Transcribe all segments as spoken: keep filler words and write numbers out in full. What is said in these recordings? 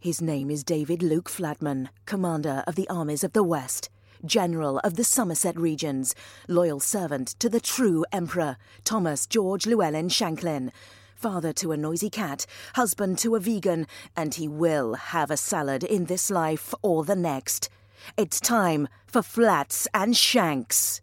His name is David Luke Flatman, Commander of the Armies of the West, General of the Somerset Regions, loyal servant to the true Emperor, Thomas George Llewellyn Shanklin, father to a noisy cat, husband to a vegan, and he will have a salad in this life or the next. It's time for Flats and Shanks.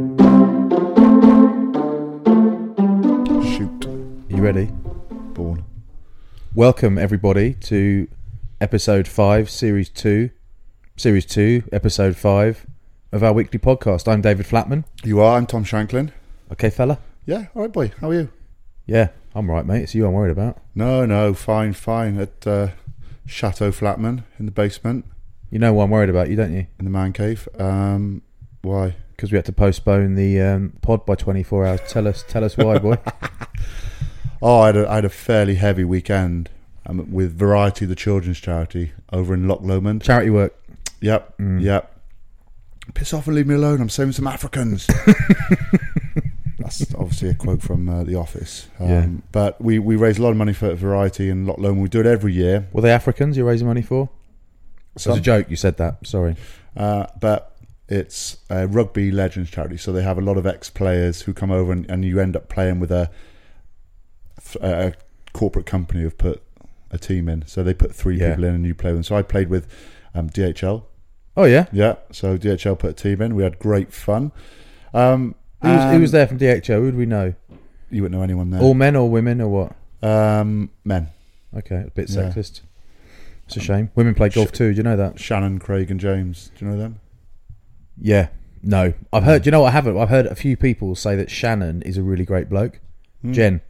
Shoot. Are you ready? Born. Welcome, everybody, to episode five, series two, series two, episode five of our weekly podcast. I'm David Flatman. You are? I'm Tom Shanklin. Okay, fella? Yeah, all right, boy. How are you? Yeah, I'm right, mate. It's you I'm worried about. No, no, fine, fine. At uh, Chateau Flatman in the basement. You know what I'm worried about, you don't you? In the man cave. Um, why? Because we had to postpone the um, pod by twenty-four hours. Tell us, tell us why, boy. Oh, I had a, I had a fairly heavy weekend um, with Variety, the children's charity, over in Loch Lomond. Charity work. Yep, Mm. yep. Piss off and leave me alone. I'm saving some Africans. That's obviously a quote from uh, The Office. Um, Yeah. But we, we raise a lot of money for Variety in Loch Lomond. We do it every year. Were they Africans you're raising money for? It was a joke, you said that. Sorry. Uh, but it's a rugby legends charity, so they have a lot of ex-players who come over, and, and you end up playing with a, a corporate company who've put a team in. So they put three Yeah. people in and you play with them. So I played with um, D H L. Oh, yeah? Yeah, so D H L put a team in. We had great fun. Um, Who was, who and was there from D H O? Who do we know? You wouldn't know anyone there. All men or women or what? Um, men. Okay, a bit Yeah. sexist. It's a shame. Women play golf Sh- too, do you know that? Shannon, Craig and James. Do you know them? Yeah. No. I've heard, do you know what I haven't? I've heard a few people say that Shannon is a really great bloke. Hmm. Jen.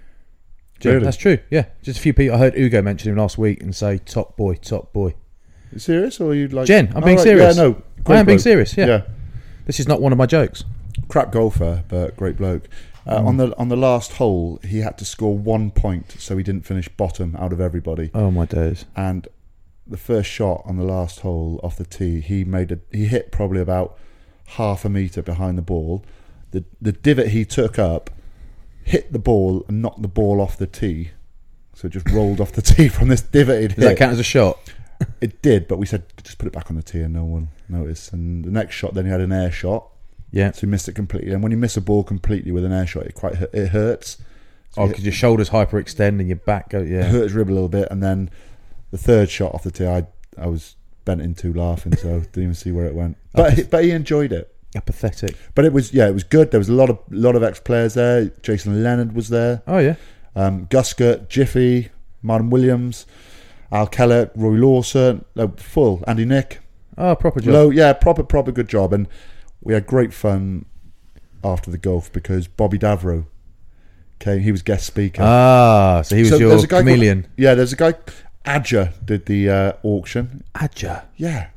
Jen. Really? That's true, yeah. Just a few people. I heard Ugo mention him last week and say, top boy, top boy. You serious? Or you like... Jen, I'm Oh, being right, serious. Yeah, no. I great am being bloke. serious, yeah. Yeah. This is not one of my jokes. Crap golfer, but great bloke. Uh, Mm. On the on the last hole, he had to score one point, so he didn't finish bottom out of everybody. Oh, my days. And the first shot on the last hole off the tee, he made a he hit probably about half a metre behind the ball. The the divot he took up hit the ball and knocked the ball off the tee, so it just rolled off the tee from this divot he'd Does that hit. count as a shot? It did, but we said just put it back on the tee and no one noticed. And the next shot, then he had an air shot. Yeah. So he missed it completely. And when you miss a ball completely with an air shot, it quite hu- it hurts. So Oh, it, because your shoulders hyperextend and your back go, it yeah. hurt his rib a little bit. And then the third shot off the tee, I I was bent in two laughing, so didn't even see where it went. But he, but he enjoyed it. Apathetic. But it was yeah, it was good. There was a lot of lot of ex players there. Jason Leonard was there. Oh, yeah. Um, Guskett, Jiffy, Martin Williams, Al Kellett, Roy Lawson, uh, full Andy Nick. Oh, proper job. Low, yeah, proper proper good job. And we had great fun after the golf because Bobby Davro came. He was guest speaker. Ah, so he was So your there's a guy called- chameleon. Yeah, there's a guy, Adja, did the uh, auction. Adja. Yeah,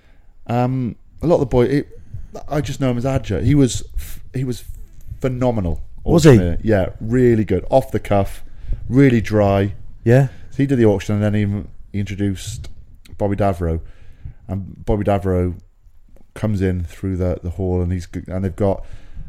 um, a lot of the boy. It, I just know him as Adja. He was f- he was phenomenal. Was he? auctioneer. Yeah, really good. Off the cuff, really dry. Yeah. So he did the auction, and then he, he introduced Bobby Davro, and Bobby Davro comes in through the the hall, and he's and they've got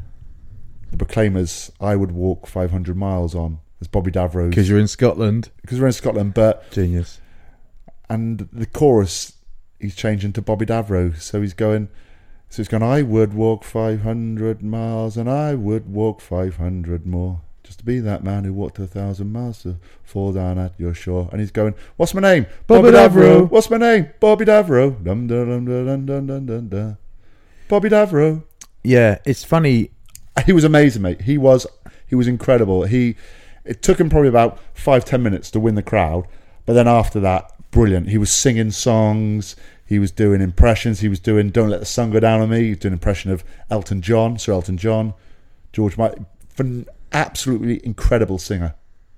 the Proclaimers. I would walk five hundred miles on. There's Bobby Davro's Because you're in Scotland. because we're in Scotland, but Genius. and the chorus he's changing to Bobby Davro, so he's going. So he's going. I would walk five hundred miles, and I would walk five hundred more, just to be that man who walked a thousand miles to fall down at your shore. And he's going, "What's my name? Bobby Davro. What's my name? Bobby Davro. Dum dum dum dum dum dum dum dum. Bobby Davro." Yeah, it's funny. He was amazing, mate. He was he was incredible. He it took him probably about five ten minutes to win the crowd, but then after that, brilliant. He was singing songs. He was doing impressions. He was doing "Don't Let the Sun Go Down on Me." He was doing an impression of Elton John, Sir Elton John, George Michael. Absolutely incredible singer.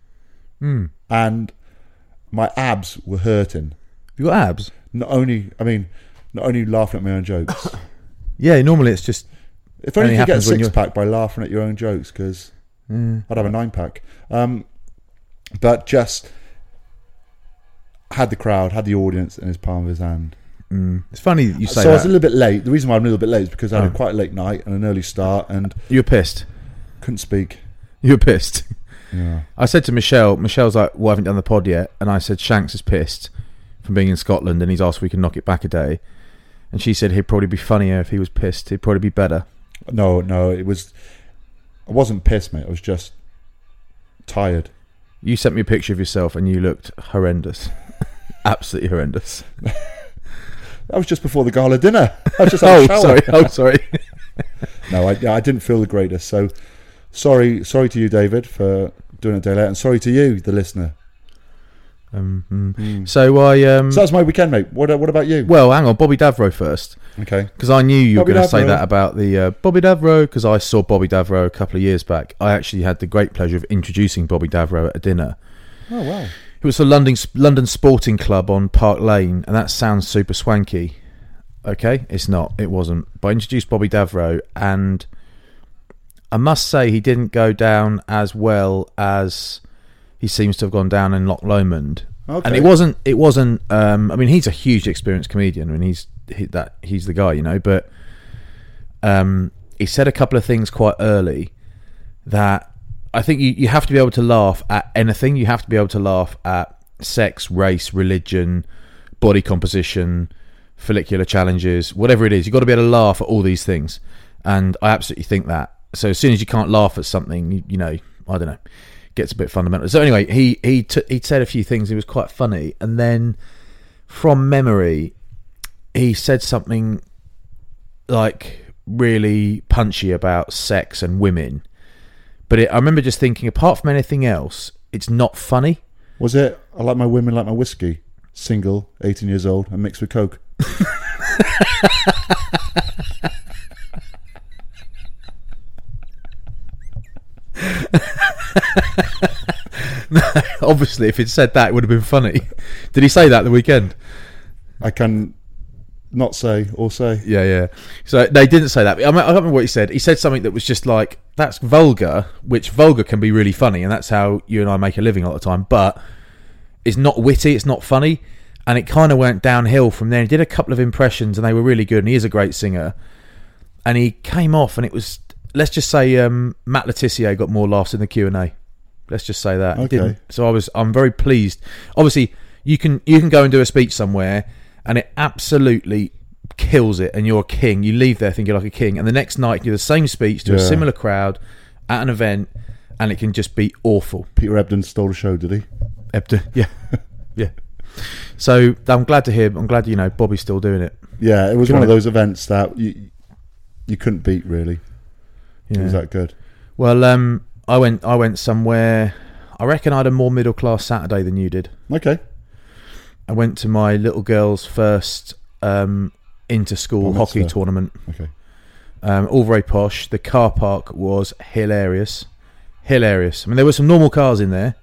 Mm. And my abs were hurting. You got abs? Not only, I mean, not only laughing at my own jokes. Yeah, normally it's just... If only Only you could get a happens when six you're- pack by laughing at your own jokes, because Mm. I'd have a nine pack. Um, but just had the crowd, had the audience in his palm of his hand. Mm. It's funny that you say so I was that. a little bit late. The reason why I'm a little bit late is because I had Oh. a quite a late night and an early start and You were pissed. couldn't speak. You were pissed. Yeah. I said to Michelle, Michelle's like, well, I haven't done the pod yet. And I said, Shanks is pissed from being in Scotland, and he's asked if we can knock it back a day. And she said he'd probably be funnier if he was pissed. He'd probably be better. No, no, it was. I wasn't pissed, mate. I was just tired. You sent me a picture of yourself, and you looked horrendous, absolutely horrendous. That was just before the gala dinner. I was just oh, had a shower. sorry. Oh, sorry. No, I, I didn't feel the greatest. So sorry, sorry to you, David, for doing it a day late, and sorry to you, the listener. Um, mm. Mm. So I. Um, so that's my weekend, mate. What What about you? Well, hang on, Bobby Davro first. Okay. Because I knew you Bobby were going to say Davro. that about the uh, Bobby Davro. Because I saw Bobby Davro a couple of years back. I actually had the great pleasure of introducing Bobby Davro at a dinner. Oh wow! It was a London London Sporting Club on Park Lane, and that sounds super swanky. Okay, it's not. It wasn't. But I introduced Bobby Davro, and I must say he didn't go down as well as he seems to have gone down in Loch Lomond. Okay. And it wasn't. It wasn't. Um, I mean, he's a huge experienced comedian. I mean, he's he, that he's the guy, you know. But um, he said a couple of things quite early that I think you, you have to be able to laugh at anything. You have to be able to laugh at sex, race, religion, body composition, follicular challenges, whatever it is. You've got to be able to laugh at all these things. And I absolutely think that. So as soon as you can't laugh at something, you, you know, I don't know, gets a bit fundamental. So anyway, he he t- he said a few things. He was quite funny. And then from memory, he said something like really punchy about sex and women. But it, I remember just thinking, apart from anything else, it's not funny. Was it, I like my women like my whiskey, single, eighteen years old, and mixed with Coke? No, obviously, if he'd said that, it would have been funny. Did he say that the weekend? I can not say or say. Yeah, yeah. So they didn't say that. I, mean, I don't remember what he said. He said something that was just like, that's vulgar, which vulgar can be really funny, and that's how you and I make a living a lot of the time, but it's not witty, it's not funny, and it kind of went downhill from there. He did a couple of impressions, and they were really good, and he is a great singer. And he came off, and it was, let's just say um, Matt Le Tissier got more laughs in the Q and A. Let's just say that. He Okay. didn't. So I was, I'm very pleased. Obviously, you can you can go and do a speech somewhere, and it absolutely kills it, and you're a king. You leave there thinking you're like a king, and the next night you do the same speech to a Yeah. similar crowd at an event, and it can just be awful. Peter Ebdon stole the show, did he? Ebda, yeah, yeah. So I'm glad to hear. I'm glad you know Bobby's still doing it. Yeah, it was Do you one of wanna- those events that you you couldn't beat, really. It Yeah. was that good. Well, um, I went. I went somewhere. I reckon I had a more middle class Saturday than you did. Okay. I went to my little girl's first um, inter-school Bar hockey mitzvah. tournament. Okay. Um, all very posh. The car park was hilarious. Hilarious. I mean, there were some normal cars in there,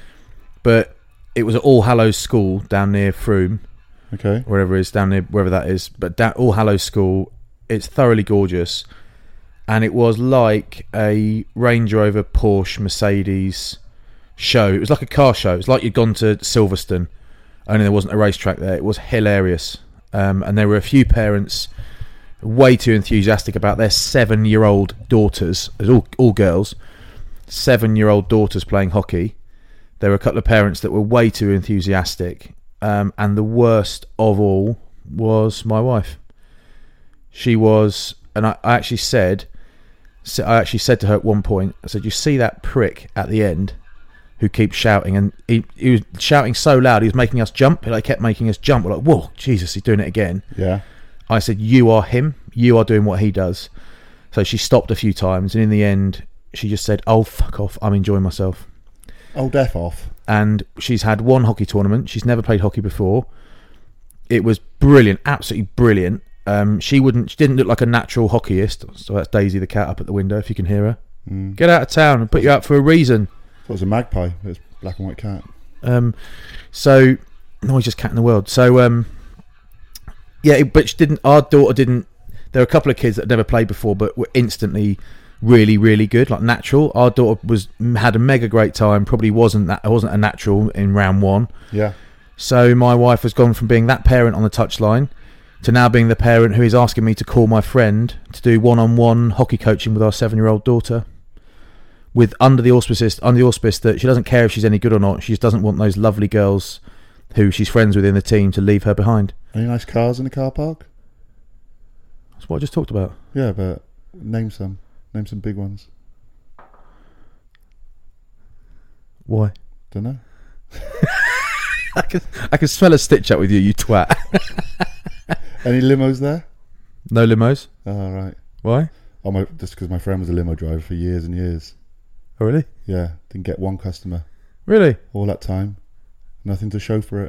but it was at All Hallows School down near Frome, Okay. wherever it is, down near wherever that is. But down, All Hallows School, it's thoroughly gorgeous. And it was like a Range Rover, Porsche, Mercedes show. It was like a car show. It was like you'd gone to Silverstone, only there wasn't a racetrack there. It was hilarious. Um, and there were a few parents way too enthusiastic about their seven-year-old daughters, as all, all girls, seven-year-old daughters playing hockey. There were a couple of parents that were way too enthusiastic. Um, and the worst of all was my wife. She was, and I, I actually said, I actually said to her at one point, I said, you see that prick at the end who keeps shouting, and he, he was shouting so loud he was making us jump. He kept making us jump. We're like, whoa, Jesus, he's doing it again. Yeah. I said, you are him. You are doing what he does. So she stopped a few times, and in the end, she just said, oh, fuck off. I'm enjoying myself. Oh, deaf off. And she's had one hockey tournament. She's never played hockey before. It was brilliant, absolutely brilliant. Um, she wouldn't. She didn't look like a natural hockeyist. So that's Daisy the cat up at the window. If you can hear her, Mm. get out of town and put you out for a reason. It was a magpie. It was a black and white cat. Um, so noisiest cat in the world. So um, yeah, it- but she didn't. Our daughter didn't. There were a couple of kids that had never played before, but were instantly really, really good, like natural. Our daughter was had a mega great time. Probably wasn't that wasn't a natural in round one. Yeah. So my wife has gone from being that parent on the touchline to now being the parent who is asking me to call my friend to do one-on-one hockey coaching with our seven-year-old daughter, with under the auspices under the auspice that she doesn't care if she's any good or not. She just doesn't want those lovely girls who she's friends with in the team, to leave her behind. Any nice cars in the car park? That's what I just talked about. Yeah, but name some. Name some big ones. Why? Don't know. I can I can smell a stitch up with you, you twat. Any limos there? No limos. Oh, right. Why? Oh, my, just because my friend was a limo driver for years and years. Oh, really? Yeah, didn't get one customer. Really? All that time. Nothing to show for it.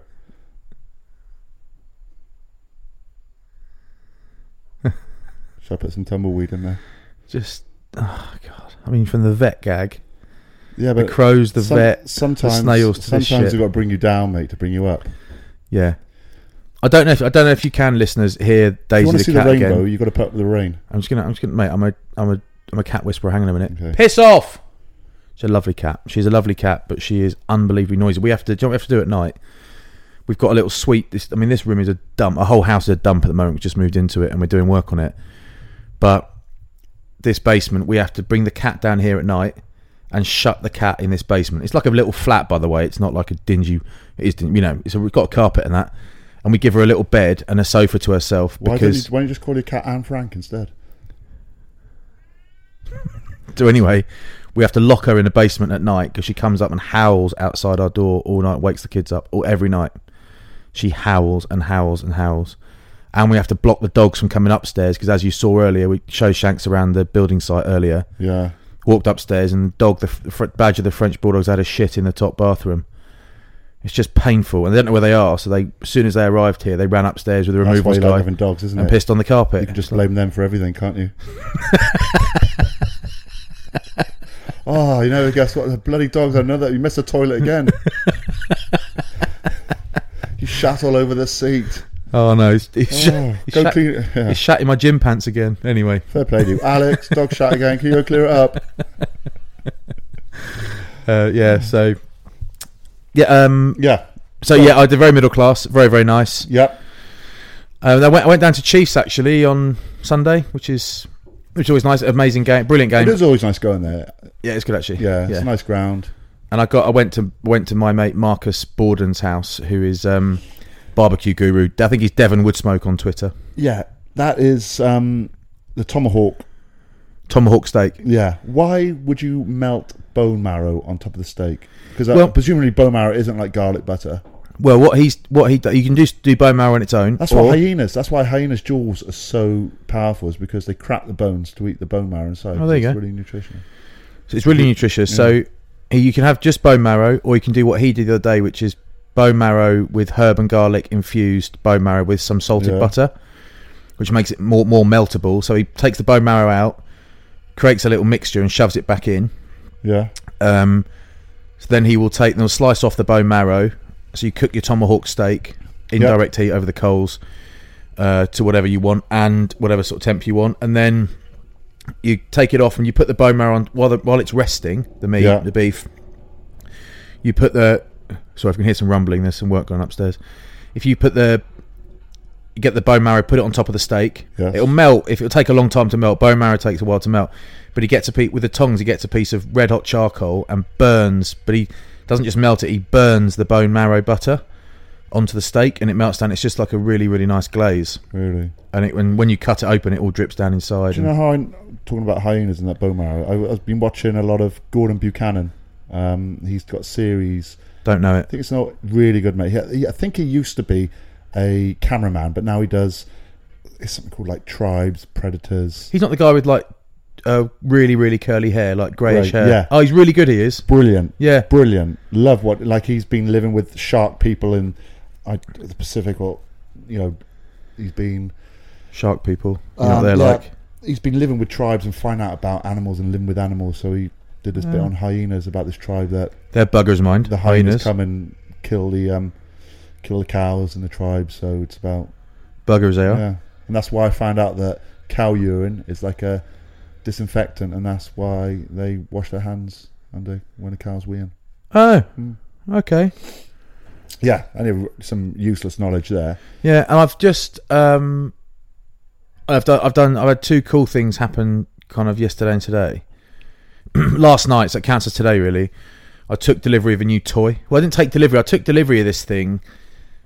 Should I put some tumbleweed in there? Just, oh, God. I mean, from the vet gag. Yeah, but the crows, the some, vet, sometimes, the snails to sometimes this shit. they've got to bring you down, mate, to bring you up. Yeah. I don't know if I don't know if you can, listeners, hear If you Daisy want the to see cat the rainbow, again. you've got to put up with the rain. I'm just gonna, I'm just gonna, mate. I'm a, I'm a, I'm a cat whisperer. Hang on a minute. Okay. Piss off. She's a lovely cat. She's a lovely cat, but she is unbelievably noisy. We have to, do you know what we have to do at night? We've got a little suite. This, I mean, this room is a dump. A whole house is a dump at the moment. We just moved into it and we're doing work on it. But this basement, we have to bring the cat down here at night and shut the cat in this basement. It's like a little flat, by the way. It's not like a dingy. It is, you know. It's a, we've got a carpet and that, and we give her a little bed and a sofa to herself. Why don't Because you, why don't you just call your cat Anne Frank instead? so anyway, we have to lock her in the basement at night because she comes up and howls outside our door all night, wakes the kids up, or every night. She howls and howls and howls. And we have to block the dogs from coming upstairs because, as you saw earlier, we showed Shanks around the building site earlier. Yeah. Walked upstairs and the dog, the f- badge of the French Bulldogs, had a shit in the top bathroom. It's just painful. And they don't know where they are, so they, as soon as they arrived here, they ran upstairs with the That's why removals you guy like having dogs, isn't and it? pissed on the carpet. You can just blame them for everything, can't you? Oh, you know, guess what? The bloody dogs, I know that. You missed the toilet again. You shat all over the seat. Oh, no. He's, he's, Oh, he's, go shat, clean it. Yeah. he's shat in my gym pants again. Anyway. Fair play to you. Alex, dog shat again. Can you go clear it up? Uh, yeah, so... Yeah, um... Yeah. So, yeah, I did very middle class. Very, very nice. Yep. Um, I, went, I went down to Chiefs, actually, on Sunday, which is... Which is always nice, amazing game, brilliant game. It is always nice going there. Yeah, it's good actually. Yeah, it's yeah. a nice ground. And I got, I went to went to my mate Marcus Borden's house, who is um, barbecue guru. I think he's Devon Woodsmoke on Twitter. Yeah, that is um, the tomahawk. Tomahawk steak. Yeah. Why would you melt bone marrow on top of the steak? Because uh, Well- presumably bone marrow isn't like garlic butter. Well, what he's what he you can just do bone marrow on its own. That's or, why hyenas. That's why hyenas' jaws are so powerful. Is because they crack the bones to eat the bone marrow inside. Oh, there you it's go. Really nutritional. So it's really nutritious. Yeah. So he- you can have just bone marrow, or you can do what he did the other day, which is bone marrow with herb and garlic infused bone marrow with some salted Yeah. butter, which makes it more more meltable. So he takes the bone marrow out, creates a little mixture, and shoves it back in. Yeah. Um, so then he will take, they'll slice off the bone marrow. So you cook your tomahawk steak in Yep. direct heat over the coals uh, to whatever you want and whatever sort of temp you want, and then you take it off and you put the bone marrow on while the, while it's resting. The meat, Yeah. the beef. You put the. Sorry, if you can hear some rumbling. There's some work going upstairs. If you put the, you get the bone marrow, put it on top of the steak. Yes. It'll melt. If it'll take a long time to melt, bone marrow takes a while to melt. But he gets a piece with the tongs. He gets a piece of red hot charcoal and burns. But he doesn't just melt it. He burns the bone marrow butter onto the steak, and it melts down. It's just like a really, really nice glaze. Really. And it, when when you cut it open, it all drips down inside. Do you know how I'm talking about hyenas and that bone marrow? I, I've been watching a lot of Gordon Buchanan. Um, he's got a series. Don't know I it. think it's not really good, mate. He, he, I think he used to be a cameraman, but now he does. It's something called like Tribes, Predators. He's not the guy with like uh, really, really curly hair, like greyish Right, hair. yeah. Oh, he's really good. He is. Brilliant. Yeah. Brilliant. Love what like he's been living with shark people in I, the Pacific, or you know, he's been Shark people. You know what um, they're yeah, like. He's been living with tribes and find out about animals and living with animals. So he did this bit Yeah. on hyenas about this tribe that They're buggers, mind. the hyenas, hyenas. come and kill the um, kill the cows in the tribe. So it's about Buggers they are. yeah, and that's why I found out that cow urine is like a disinfectant, and that's why they wash their hands under when a cow's weeing. Oh, Mm. okay. Yeah, I need some useless knowledge there. Yeah, and I've just um, I've done I've done I've had two cool things happen kind of yesterday and today. Last night, so it counts as today really. I took delivery of a new toy. Well, I didn't take delivery. I took delivery of this thing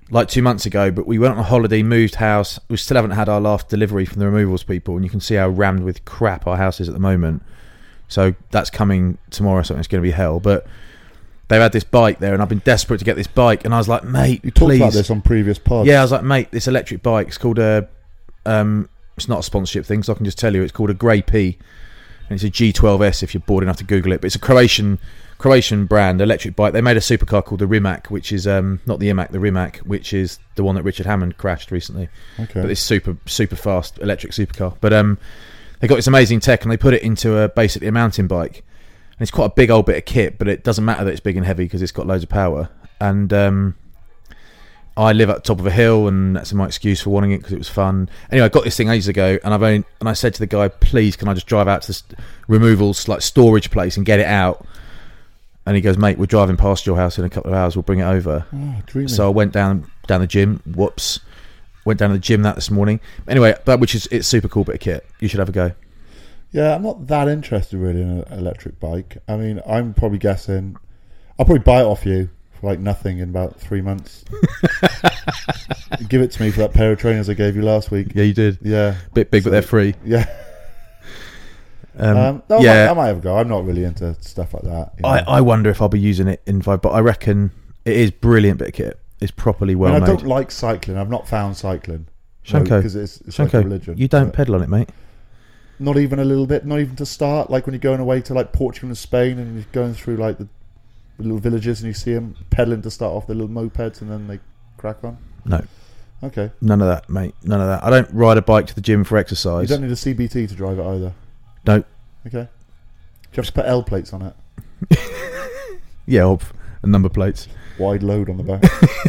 like two months ago, but we went on a holiday, moved house. We still haven't had our last delivery from the removals people, and you can see how rammed with crap our house is at the moment. So that's coming tomorrow or something. It's going to be hell. But they've had this bike there, and I've been desperate to get this bike. And I was like, mate, You talked please. about this on previous pods. Yeah, I was like, mate, this electric bike, it's called a... Um, it's not a sponsorship thing, so I can just tell you it's called a Grey P. And it's a G twelve S if you're bored enough to Google it. But it's a Croatian Croatian brand electric bike. They made a supercar called the Rimac, which is um, not the Imac, the Rimac, which is the one that Richard Hammond crashed recently. Okay. But this super super fast electric supercar. But um, they got this amazing tech, and they put it into a basically a mountain bike. And it's quite a big old bit of kit, but it doesn't matter that it's big and heavy because it's got loads of power. And um, I live at the top of a hill, and that's my excuse for wanting it because it was fun. Anyway, I got this thing ages ago, and I've only, and I said to the guy, "Please, can I just drive out to this removals like storage place and get it out?" And he goes, "Mate, we're driving past your house in a couple of hours. We'll bring it over." Oh, dreamy. So I went down down the gym. Whoops, went down to the gym that this morning. Anyway, that which is it's super cool bit of kit. You should have a go. Yeah, I'm not that interested really in an electric bike. I mean, I'm probably guessing I'll probably buy it off you for like nothing in about three months. Give it to me for that pair of trainers I gave you last week. Yeah, you did. Yeah, Bit big, So- but they're free. yeah. Um, Um, no, yeah, I, might, I might have a go. I'm not really into stuff like that. you know. I, I wonder if I'll be using it in five, but I reckon it is brilliant bit of kit. It's properly well I mean, I made. don't like cycling. I've not found cycling. Shanko, because it's, it's like a Shanko, religion. you don't But pedal on it, mate. Not even a little bit. Not even to start. Like when you're going away to like Portugal and Spain, and you're going through like the, the little villages, and you see them pedaling to start off the little mopeds, and then they crack on. No, Okay. none of that, mate. None of that. I don't ride a bike to the gym for You exercise. don't need a C B T to drive it either. No. Okay. Do you have to put L plates on it? Yeah, or f- and number plates. Wide load on the back.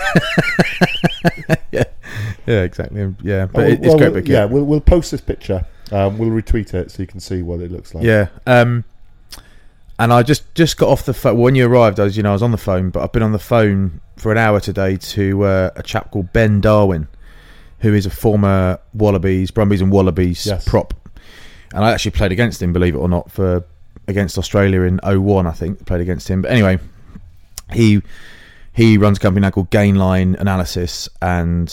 yeah, yeah, exactly. Yeah, but Oh, it, it's well, great we'll- bit of kit. Yeah, we'll we'll post this picture. Um, we'll retweet it so you can see what it looks like. Yeah. Um, and I just, just got off the phone. When you arrived, I was, you know, I was on the phone, but I've been on the phone for an hour today to uh, a chap called Ben Darwin, who is a former Wallabies, Brumbies and Wallabies Yes. prop. And I actually played against him, believe it or not, for against Australia in oh one, I think. Played against him. But anyway, he he runs a company now called Gainline Analysis, and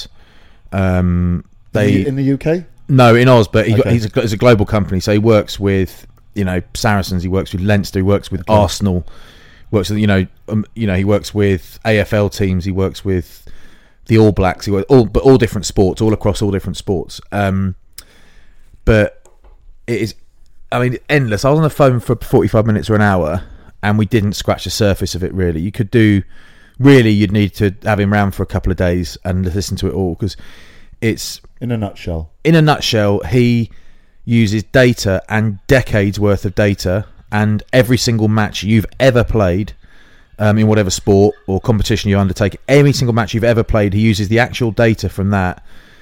um, they... in the U K. No, in Oz, but he got, Okay. he's, a, he's a global company, so he works with, you know, Saracens, he works with Leinster, he works with Okay. Arsenal, works with, you know, um, you know, he works with A F L teams, he works with the All Blacks, he works all, but all different sports, all across all different sports. Um, but it is, I mean, endless. I was on the phone for forty-five minutes or an hour, and we didn't scratch the surface of it. Really, you could do. Really, you'd need to have him round for a couple of days and listen to it all because it's. In a nutshell. In a nutshell, he uses data and decades worth of data, and every single match you've ever played um, in whatever sport or competition you undertake, every single match you've ever played, he uses the actual data from that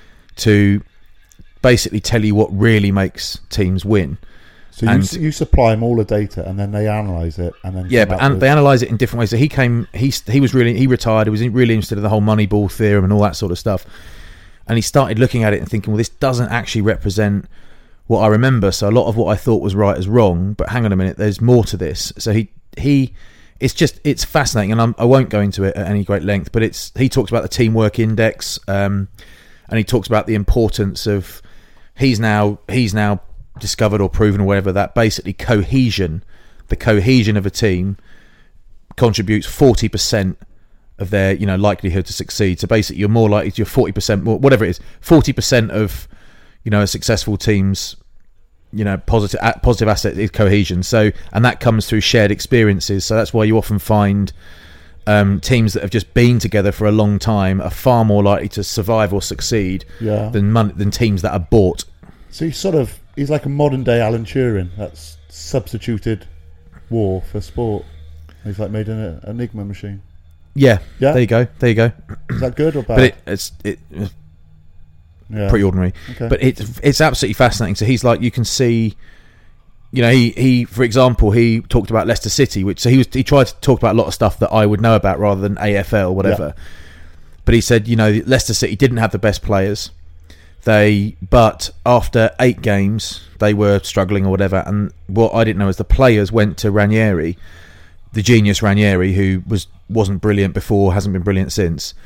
to basically tell you what really makes teams win. So you, And- s- you supply them all the data, and then they analyse it, and then Yeah, come but up and with- they analyse it in different ways. So he came, he he was really, he retired. He was really interested in the whole Moneyball theorem and all that sort of stuff. And he started looking at it and thinking, well, this doesn't actually represent what I remember. So a lot of what I thought was right is wrong. But hang on a minute, there's more to this. So he he, it's just it's fascinating, and I'm, I won't go into it at any great length. But it's he talks about the teamwork index, um, and he talks about the importance of he's now he's now discovered or proven or whatever that basically cohesion, the cohesion of a team contributes forty percent of their, you know, likelihood to succeed. So basically you're more likely to, you're forty percent more, whatever it is, forty percent of, you know, a successful team's, you know, positive positive asset is cohesion. So, and that comes through shared experiences. So that's why you often find um, teams that have just been together for a long time are far more likely to survive or succeed Yeah. than mon- than teams that are bought. So he's sort of he's like a modern day Alan Turing that's substituted war for sport. He's like made an Enigma machine. Yeah, Yeah? there you go, there you go. Is that good or bad? But it, it's it, it's yeah. pretty ordinary. Okay. But it's it's absolutely fascinating. So he's like, you can see, you know, he, he for example, he talked about Leicester City, which so he was he tried to talk about a lot of stuff that I would know about rather than A F L, whatever. Yeah. But he said, you know, Leicester City didn't have the best players. They, but after eight games, they were struggling or whatever. And what I didn't know is the players went to Ranieri, the genius Ranieri, who was wasn't brilliant before, hasn't been brilliant since,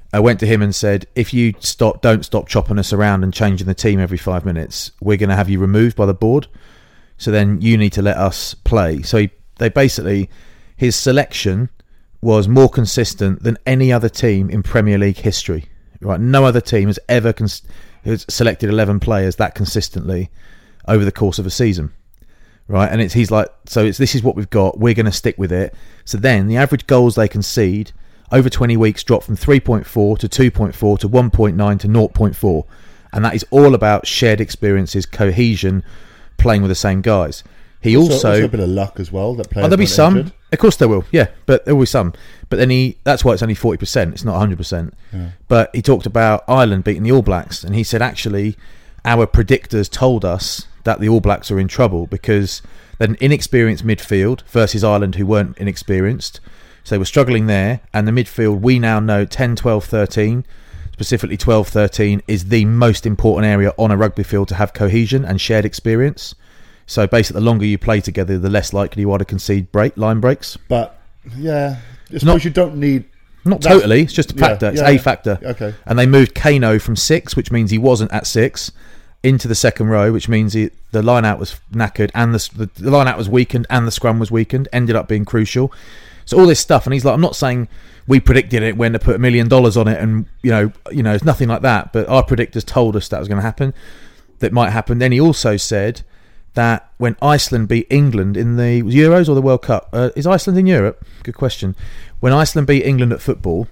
I went to him and said, if you stop, don't stop chopping us around and changing the team every five minutes, we're going to have you removed by the board. So then you need to let us play. So he, they basically, his selection was more consistent than any other team in Premier League history. Right, no other team has ever cons- has selected eleven players that consistently over the course of a season. Right, and it's he's like, so it's this is what we've got. We're going to stick with it. So then the average goals they concede over twenty weeks dropped from three point four to two point four to one point nine to zero point four, and that is all about shared experiences, cohesion, playing with the same guys. He also, also, also a bit of luck as well. That players oh, there'll be some, injured. Of course there will, yeah, but there will be some. But then he, that's why it's only forty percent. It's not one hundred percent. Yeah. But he talked about Ireland beating the All Blacks, and he said actually our predictors told us that the All Blacks are in trouble because they're an inexperienced midfield versus Ireland who weren't inexperienced. So they were struggling there, and the midfield we now know ten, twelve, thirteen, specifically twelve, thirteen is the most important area on a rugby field to have cohesion and shared experience. So basically, the longer you play together, the less likely you are to concede break line breaks. But yeah, I suppose Not- you don't need. Not That's- totally, it's just a yeah, factor. It's yeah. a factor. Okay. And they moved Kano from six, which means he wasn't at six, into the second row, which means he, the line out was knackered and the, the, the line out was weakened and the scrum was weakened, ended up being crucial. So all this stuff, and he's like, I'm not saying we predicted it when to put a million dollars on it, and you know, you know, it's nothing like that. But our predictors told us that was going to happen, that might happen. Then he also said that when Iceland beat England in the Euros or the World Cup, uh, is Iceland in Europe? Good question. When Iceland beat England at football,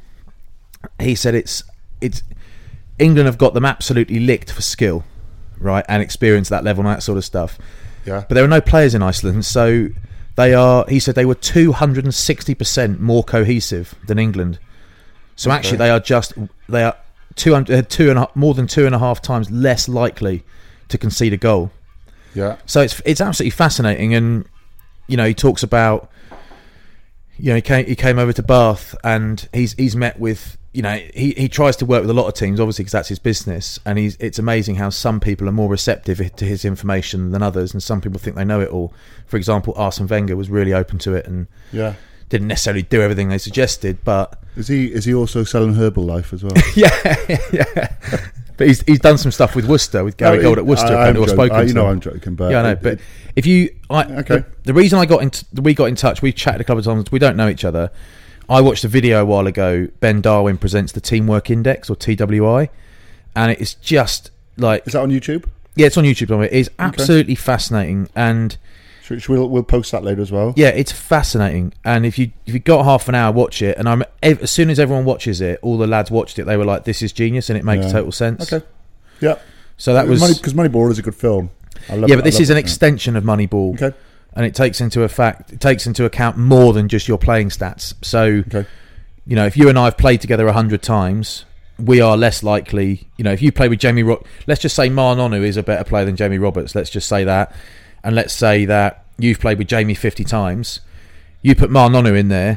he said it's it's England have got them absolutely licked for skill, right, and experience at that level and that sort of stuff. Yeah. But there are no players in Iceland, so they are. He said they were two hundred sixty percent more cohesive than England. So Okay. actually, they are just they are two hundred, two and a, more than two and a half times less likely to concede a goal. Yeah. So it's it's absolutely fascinating, and you know he talks about, you know he came he came over to Bath and he's he's met with, you know he, he tries to work with a lot of teams obviously because that's his business, and he's it's amazing how some people are more receptive to his information than others, and some people think they know it all. For example, Arsene Wenger was really open to it and Yeah. didn't necessarily do everything they suggested, but Is he is he also selling Herbalife as well? yeah, yeah. But he's he's done some stuff with Worcester, with Gary No, Gold at Worcester. I, apparently, or I'm spoken joking. I, to you know them. I'm joking, but Yeah, I know. it- But it- if you, I, Okay. the, the reason I got in, t- we got in touch, we chatted a couple of times. We don't know each other. I watched a video a while ago. Ben Darwin presents the Teamwork Index, or T W I, and it's just like is that on YouTube? yeah, it's on YouTube. It is absolutely fascinating, and Should, should we'll, we'll post that later as well. yeah, it's fascinating. And if you if you got half an hour, watch it. And I'm ev- as soon as everyone watches it, all the lads watched it. They were like, "This is genius," and it makes Yeah. total sense. Okay. Yeah. So that was because Money, Moneyball is a good film. I love yeah, it. but this I love is an it. extension of Moneyball. Okay. And it takes into a fact it takes into account more than just your playing stats. So, Okay. you know, if you and I have played together a hundred times, we are less likely. You know, if you play with Jamie, Ro- let's just say Mar Nonu is a better player than Jamie Roberts. Let's just say that, and let's say that you've played with Jamie fifty times. You put Mar Nonu in there.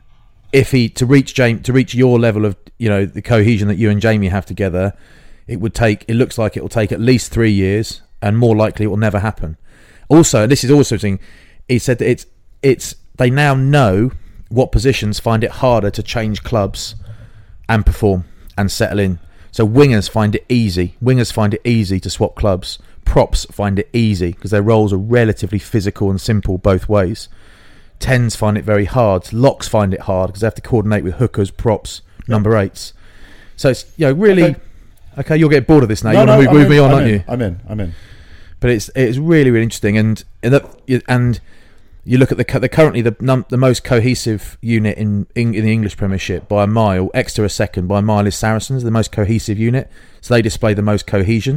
If he to reach Jamie to reach your level of, you know, the cohesion that you and Jamie have together, it would take. It looks like it will take at least three years, and more likely it will never happen. Also, and this is also something he said that it's it's they now know what positions find it harder to change clubs and perform and settle in. So wingers find it easy. Wingers find it easy to swap clubs. Props find it easy because their roles are relatively physical and simple both ways. Tens find it very hard. Locks find it hard because they have to coordinate with hookers, props, number eights. So it's, you know, really okay. okay you'll get bored of this now. No, you no, want to move, move in, me on, I'm aren't in, you? I'm in. I'm in. But it's it's really really interesting, and and, that, and you look at the the currently the num, the most cohesive unit in, in in the English Premiership by a mile. Exeter a second by a mile is Saracens, the most cohesive unit. So they display the most cohesion.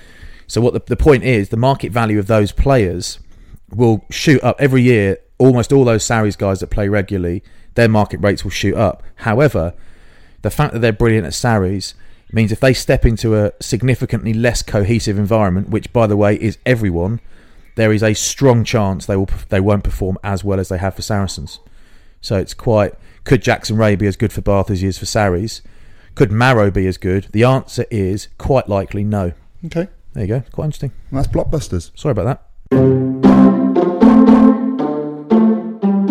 So what the the point is, the market value of those players will shoot up every year. Almost all those Sarries guys that play regularly, their market rates will shoot up. However, the fact that they're brilliant at Sarries means if they step into a significantly less cohesive environment, which by the way is everyone, there is a strong chance they will they won't perform as well as they have for Saracens. So it's quite, could Jackson Ray be as good for Bath as he is for Sarries? Could Marrow be as good? The answer is quite likely no. Okay. There you go. Quite interesting. And that's Blockbusters. Sorry about that.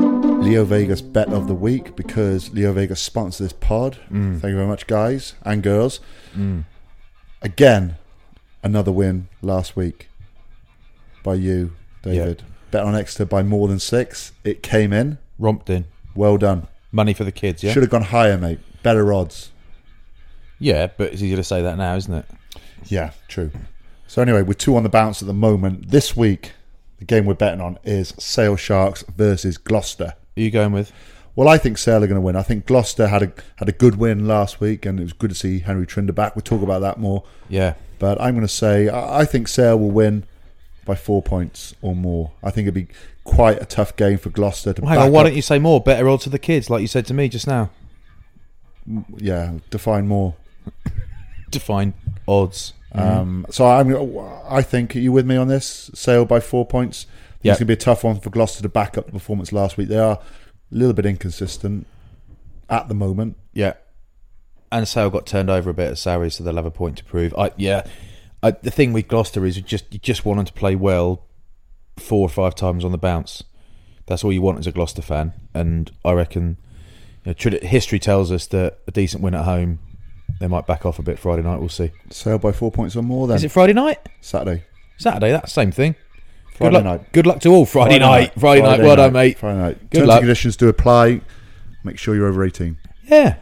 Leo Vegas bet of the week, because Leo Vegas sponsors this pod. Mm. Thank you very much, guys and girls. Mm. Again, another win last week by you, David. Yeah. Bet on Exeter by more than six. It came in. Romped in. Well done. Money for the kids, yeah? Should have gone higher, mate. Better odds. Yeah, but it's easy to say that now, isn't it? Yeah, true. So anyway, we're two on the bounce at the moment. This week, the game we're betting on is Sale Sharks versus Gloucester. Who are you going with? Well, I think Sale are going to win. I think Gloucester had a had a good win last week, and it was good to see Henry Trinder back. We'll talk about that more. Yeah. But I'm going to say I I think Sale will win by four points or more. I think it'd be quite a tough game for Gloucester to Well, hang back on, why up. don't you say more? Better odds to the kids, like you said to me just now. Yeah, define more. Define odds. Um, so I'm. I think, are you with me on this? Sale by four points. Yeah. It's going to be a tough one for Gloucester to back up the performance last week. They are a little bit inconsistent at the moment. Yeah. And Sale got turned over a bit at Surrey, so they'll have a point to prove. I, yeah. I, the thing with Gloucester is you just you just want them to play well four or five times on the bounce. That's all you want as a Gloucester fan. And I reckon you know, tr- history tells us that a decent win at home, they might back off a bit Friday night. We'll see. Sale by four points or more then. Is it Friday night? Saturday. Saturday, that's the same thing. Friday good luck, night. Good luck to all. Friday, Friday night. night. Friday, night. Friday Well night. done, mate. Friday night. Good Terms luck. and conditions do apply. Make sure you're over eighteen. Yeah.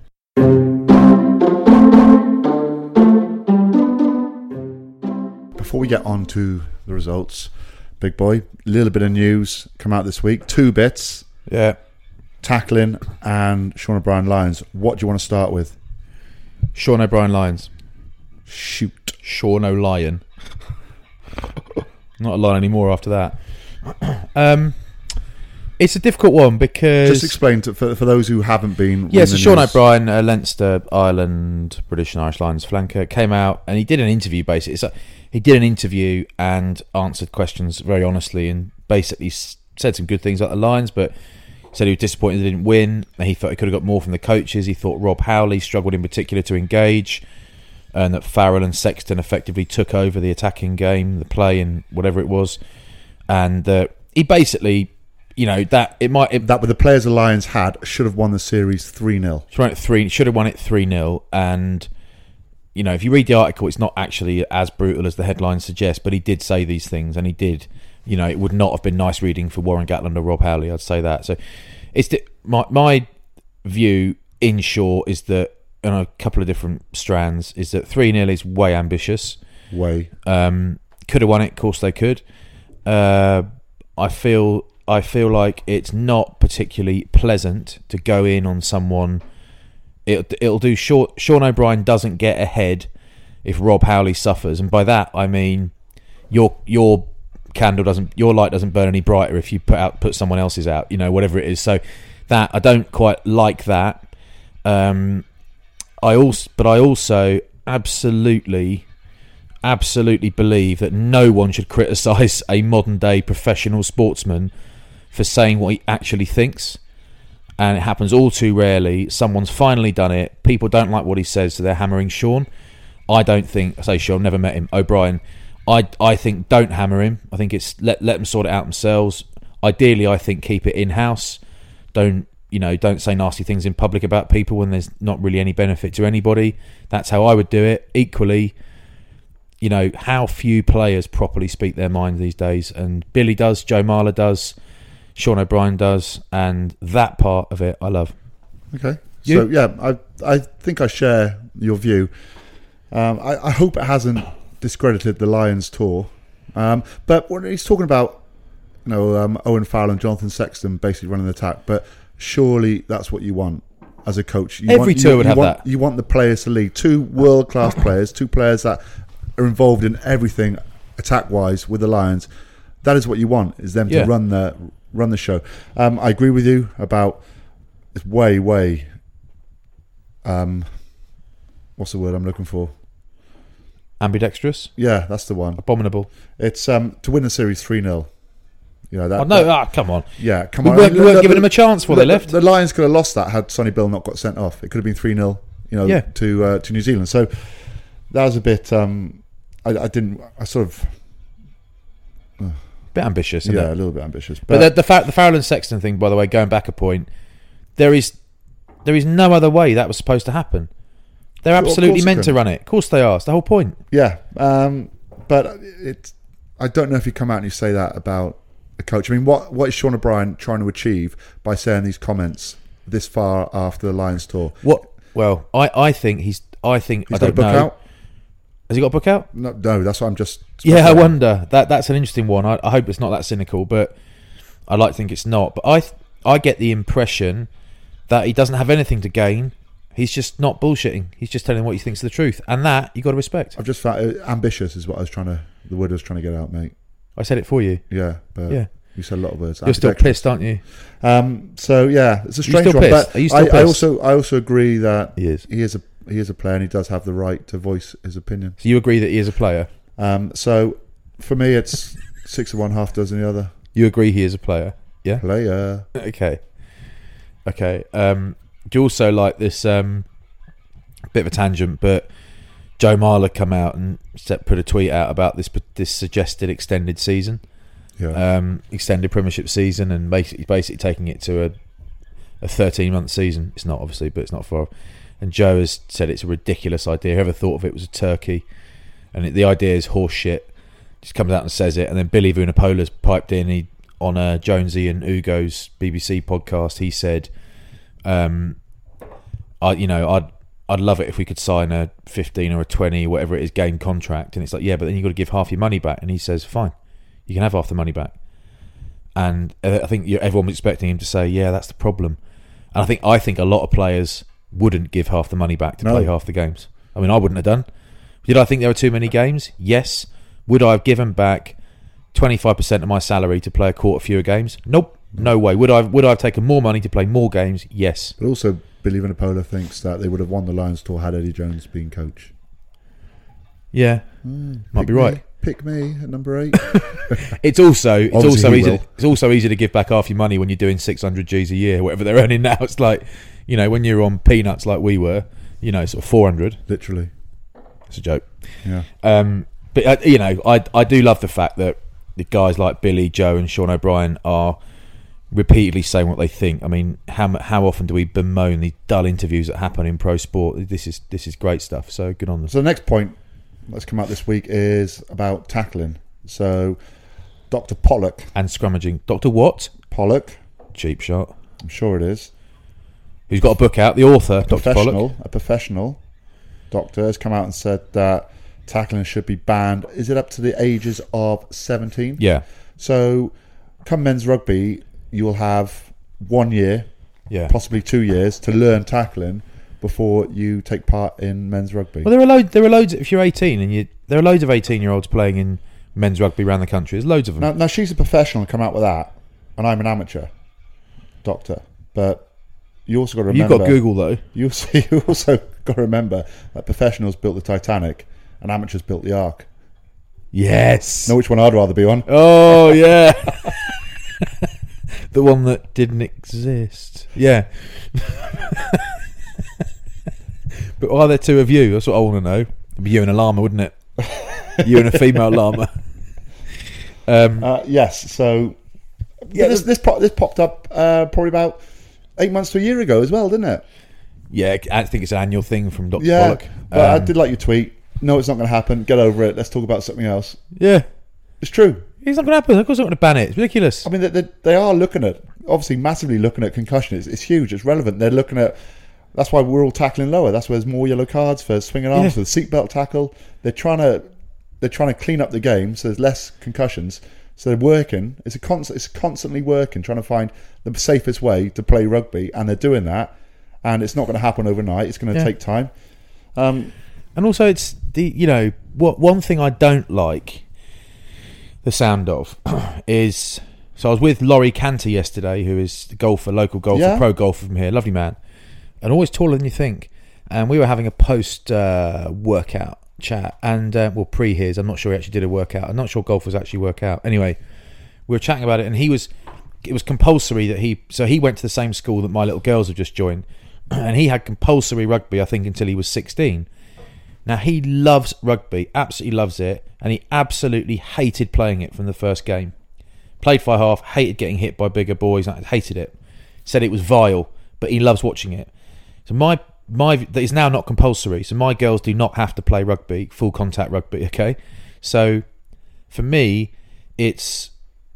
Before we get on to the results, big boy, a little bit of news come out this week. Two bits. Yeah. Tackling and Sean O'Brien Lions. What do you want to start with? Sean O'Brien Lions. Shoot. Sean O'Lion. Not a lion anymore after that. Um, it's a difficult one because... Just explain to, for, for those who haven't been... Yeah, in so the Sean news. O'Brien, uh, Leinster, Ireland, British and Irish Lions flanker, came out and he did an interview basically. It's like, he did an interview and answered questions very honestly and basically s- said some good things about the Lions, but said he was disappointed they didn't win. He thought he could have got more from the coaches. He thought Rob Howley struggled in particular to engage, and that Farrell and Sexton effectively took over the attacking game, the play and whatever it was. And uh, he basically, you know, that it might... It, That with the players the Lions had should have won the series three nil. Should have won it three. Should have won it three nil. And you know, if you read the article, it's not actually as brutal as the headline suggests. But he did say these things, and he did. You know, it would not have been nice reading for Warren Gatland or Rob Howley. I'd say that. So, it's the, my my view in short is that on a couple of different strands is that three nil is way ambitious. Way. Um, could have won it. Of course, they could. Uh, I feel. I feel like it's not particularly pleasant to go in on someone. It, it'll do short. Sean O'Brien doesn't get ahead if Rob Howley suffers, and by that I mean your your candle doesn't, your light doesn't burn any brighter if you put out put someone else's out. You know, whatever it is. So that I don't quite like that. Um, I also, but I also absolutely. absolutely believe that no one should criticise a modern day professional sportsman for saying what he actually thinks, and it happens all too rarely. Someone's finally done it, people don't like what he says, so they're hammering Sean. I don't think, I say Sean, never met him, O'Brien, I I think don't hammer him. I think it's let let them sort it out themselves. Ideally, I think keep it in-house. Don't you know don't say nasty things in public about people when there's not really any benefit to anybody. That's how I would do it. Equally, you know, how few players properly speak their mind these days, and Billy does, Joe Marler does, Sean O'Brien does, and that part of it I love. Okay. You? So, yeah, I I think I share your view. Um, I, I hope it hasn't discredited the Lions tour. Um, but when he's talking about, you know, um, Owen Farrell and Jonathan Sexton basically running the attack, but surely that's what you want as a coach. You Every want, tour you, would you have want, that. You want the players to lead. Two world-class players, two players that are involved in everything attack-wise with the Lions. That is what you want, is them Yeah. to run the run the show. Um, I agree with you about it's way, way... Um, what's the word I'm looking for? Ambidextrous, Yeah, that's the one. abominable. It's um, to win the series three nil. You know that. Oh, no, that- ah, come on. yeah, come We on. weren't, we weren't The- giving the- him a chance before the, they left. The, the Lions could have lost that had Sonny Bill not got sent off. It could have been three nil. You know, Yeah. to uh, to New Zealand. So that was a bit. Um, I, I didn't. I sort of uh, bit ambitious, isn't Yeah, it? a little bit ambitious. But, but the, the, Fa- the Farrell and Sexton thing, by the way, going back a point, there is there is no other way that was supposed to happen. They're Well, of absolutely course meant it to can. run it. Of course they are. It's the whole point. Yeah, um, but it. I don't know if you come out and you say that about a coach. I mean, what what is Sean O'Brien trying to achieve by saying these comments this far after the Lions tour? What? Well, I, I think he's. I think He's I got a don't book know. out. Has he got a book out? No, no, that's what I'm just. Yeah, I speculating. wonder. That that's an interesting one. I, I hope it's not that cynical, but I like to think it's not. But I th- I get the impression that he doesn't have anything to gain. He's just not bullshitting. He's just telling what he thinks is the truth, and that you got to respect. I've just found uh, ambitious is what I was trying to. The word I was trying to get out, mate. I said it for you. Yeah, but Yeah. you said a lot of words. You're still Ambidextrous. pissed, aren't you? Um, so yeah, it's a strange still one. pissed? But Are you still I, I pissed? also I also agree that He is. he is a he is a player and he does have the right to voice his opinion. So you agree that he is a player? Um, so for me, it's six of one, half dozen the other. You agree he is a player? Yeah. Player. Okay. Okay. Um, do you also like this? Um, bit of a tangent, but Joe Marler come out and set, put a tweet out about this this suggested extended season, Yeah. um, extended Premiership season, and basically basically taking it to a a thirteen month season. It's not obviously, but it's not far. And Joe has said it's a ridiculous idea. Whoever thought of it was a turkey, and it, the idea is horse shit. Just comes out and says it, and then Billy Vunapola's piped in. He on uh, Jonesy and Ugo's B B C podcast. He said, um, "I, you know, I'd I'd love it if we could sign a fifteen or a twenty, whatever it is, game contract." And it's like, yeah, but then you got to give half your money back. And he says, "Fine, you can have half the money back." And uh, I think you- everyone was expecting him to say, "Yeah, that's the problem." And I think I think a lot of players wouldn't give half the money back to No. play half the games. I mean, I wouldn't have done. Did I think there were too many games? Yes. Would I have given back twenty-five percent of my salary to play a quarter fewer games? Nope. No way. Would I would I have taken more money to play more games? Yes. But also, Billy Vanapola thinks that they would have won the Lions tour had Eddie Jones been coach. Yeah. Mm, Might pick be right. Me, pick me at number eight. It's also it's Obviously also he easy. will. It's also easy to give back half your money when you're doing six hundred G's a year, whatever they're earning now. It's like, you know, when you're on peanuts like we were, you know, sort of four hundred. Literally. It's a joke. Yeah. Um, but uh, you know, I I do love the fact that the guys like Billy, Joe, and Sean O'Brien are repeatedly saying what they think. I mean, how mu- how often do we bemoan the dull interviews that happen in pro sport? This is this is great stuff. So good on them. So the next point that's come out this week is about tackling. So Doctor Pollock. And scrummaging. Doctor What? Pollock. Cheap shot. I'm sure it is. Who's got a book out? The author, Doctor Professional. Pollock. A professional doctor has come out and said that tackling should be banned. Is it up to the ages of seventeen? Yeah. So come men's rugby, you'll have one year, Yeah. possibly two years, to learn tackling before you take part in men's rugby. Well, there are loads. There are loads. If you're eighteen, and you, there are loads of eighteen-year-olds playing in men's rugby around the country. There's loads of them. Now, now she's a professional and come out with that, and I'm an amateur doctor. But you also got to remember. You've got Google though. You also, you also got to remember that professionals built the Titanic and amateurs built the Ark. Yes. Know which one I'd rather be on? Oh yeah. The one that didn't exist. Yeah. But are there two of you? That's what I want to know. It'd be you and a llama, wouldn't it? You and a female llama. Um, Uh, yes. So Yeah, yeah, this this, pop, this popped up uh, probably about eight months to a year ago as well, didn't it? yeah, I think it's an annual thing from Doctor Yeah. Pollock. But I Um, did like your tweet. No, it's not going to happen. Get over it. Let's talk about something else. Yeah. It's true. It's not going to happen. Of course, I'm going to ban it. It's ridiculous. I mean, they, they, they are looking at, obviously massively looking at concussion. It's, it's huge. It's relevant. They're looking at, that's why we're all tackling lower. That's why there's more yellow cards for swinging arms, Yeah. for the seatbelt tackle. They're trying to, they're trying to clean up the game so there's less concussions. So they're working. It's a constant. It's constantly working, trying to find the safest way to play rugby, and they're doing that. And it's not going to happen overnight. It's going to Yeah. take time. Um, And also, it's the you know what one thing I don't like the sound of is so I was with Laurie Cantor yesterday, who is the golfer, local golfer, Yeah. pro golfer from here, lovely man, and always taller than you think. And we were having a post uh, workout chat, and uh, well, pre his, I'm not sure he actually did a workout. I'm not sure golfers actually work out. Anyway, we were chatting about it, and he was it was compulsory that he so he went to the same school that my little girls have just joined, and he had compulsory rugby, I think, until he was sixteen. Now, he loves rugby, absolutely loves it, and he absolutely hated playing it from the first game. Played fly half, hated getting hit by bigger boys. I hated it. Said it was vile, but he loves watching it. So my my that is now not compulsory. So my girls do not have to play rugby, full contact rugby. Okay, so for me, it's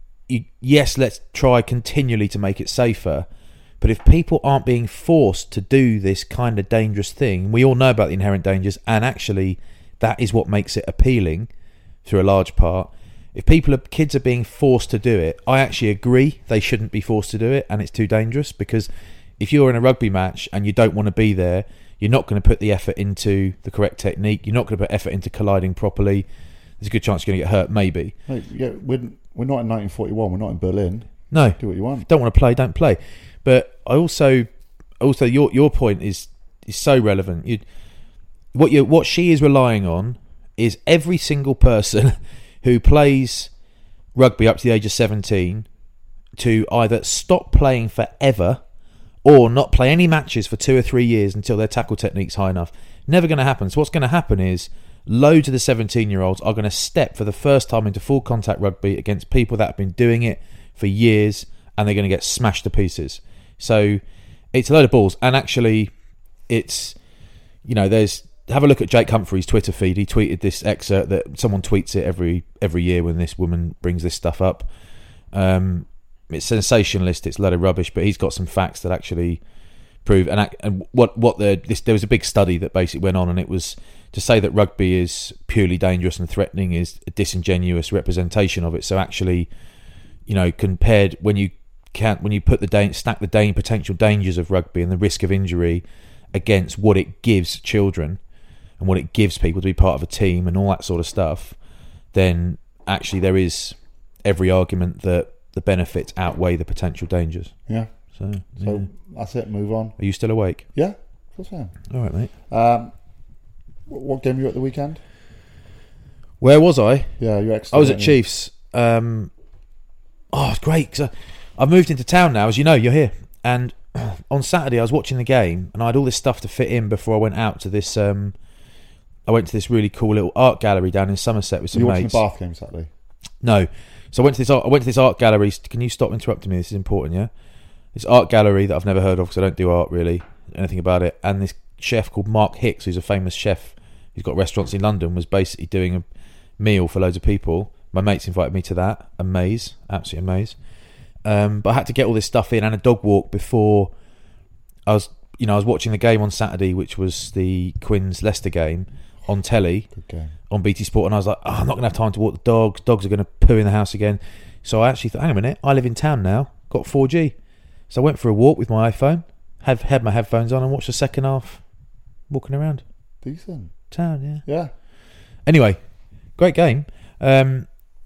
yes, let's try continually to make it safer. But if people aren't being forced to do this kind of dangerous thing, we all know about the inherent dangers, and actually that is what makes it appealing through a large part. If people are, kids are being forced to do it, I actually agree they shouldn't be forced to do it, and it's too dangerous, because if you're in a rugby match and you don't want to be there, you're not going to put the effort into the correct technique, you're not going to put effort into colliding properly. There's a good chance you're going to get hurt, maybe. Mate, yeah, we're, we're not in nineteen forty-one, we're not in Berlin. No. Do what you want. Don't want to play, don't play. But I also, also your your point is is so relevant. You, what you what she is relying on is every single person who plays rugby up to the age of seventeen to either stop playing forever or not play any matches for two or three years until their tackle technique's high enough. Never going to happen. So what's going to happen is loads of the seventeen-year-olds are going to step for the first time into full contact rugby against people that have been doing it for years, and they're going to get smashed to pieces. So it's a load of balls. And actually, it's, you know, there's, have a look at Jake Humphrey's Twitter feed. He tweeted this excerpt that someone tweets it every every year when this woman brings this stuff up. Um, it's sensationalist. It's a load of rubbish, but he's got some facts that actually prove. And and what what the this there was a big study that basically went on, and it was to say that rugby is purely dangerous and threatening is a disingenuous representation of it. So actually, you know, compared when you can't when you put the da- stack the da- potential dangers of rugby and the risk of injury against what it gives children and what it gives people to be part of a team and all that sort of stuff, then actually there is every argument that the benefits outweigh the potential dangers. Yeah. So, so yeah. That's it. Move on. Are you still awake? Yeah, of course I am. All right, mate. Um, what game were you at the weekend? Where was I? Yeah, you're Exeter. I was at Chiefs. Um, oh, it's great because I've moved into town now, as you know. You're here, and on Saturday I was watching the game, and I had all this stuff to fit in before I went out to this. Um, I went to this really cool little art gallery down in Somerset with some you mates. You watching the Bath game Saturday? No, so I went to this. Art, I went to this art gallery. Can you stop interrupting me? This is important, yeah. This art gallery that I've never heard of because I don't do art really, anything about it. And this chef called Mark Hicks, who's a famous chef, who's got restaurants in London, was basically doing a meal for loads of people. My mates invited me to that. Amaze, absolutely amaze. Um, but I had to get all this stuff in and a dog walk before I was, you know, I was watching the game on Saturday, which was the Quins Leicester game on telly, Good game. on B T Sport, and I was like, oh, I'm not going to have time to walk the dogs. Dogs are going to poo in the house again. So I actually thought, hang on a minute, I live in town now, got four G. So I went for a walk with my iPhone, have had my headphones on, and watched the second half, walking around Decent. town. Yeah. Yeah. Anyway, great game. Um,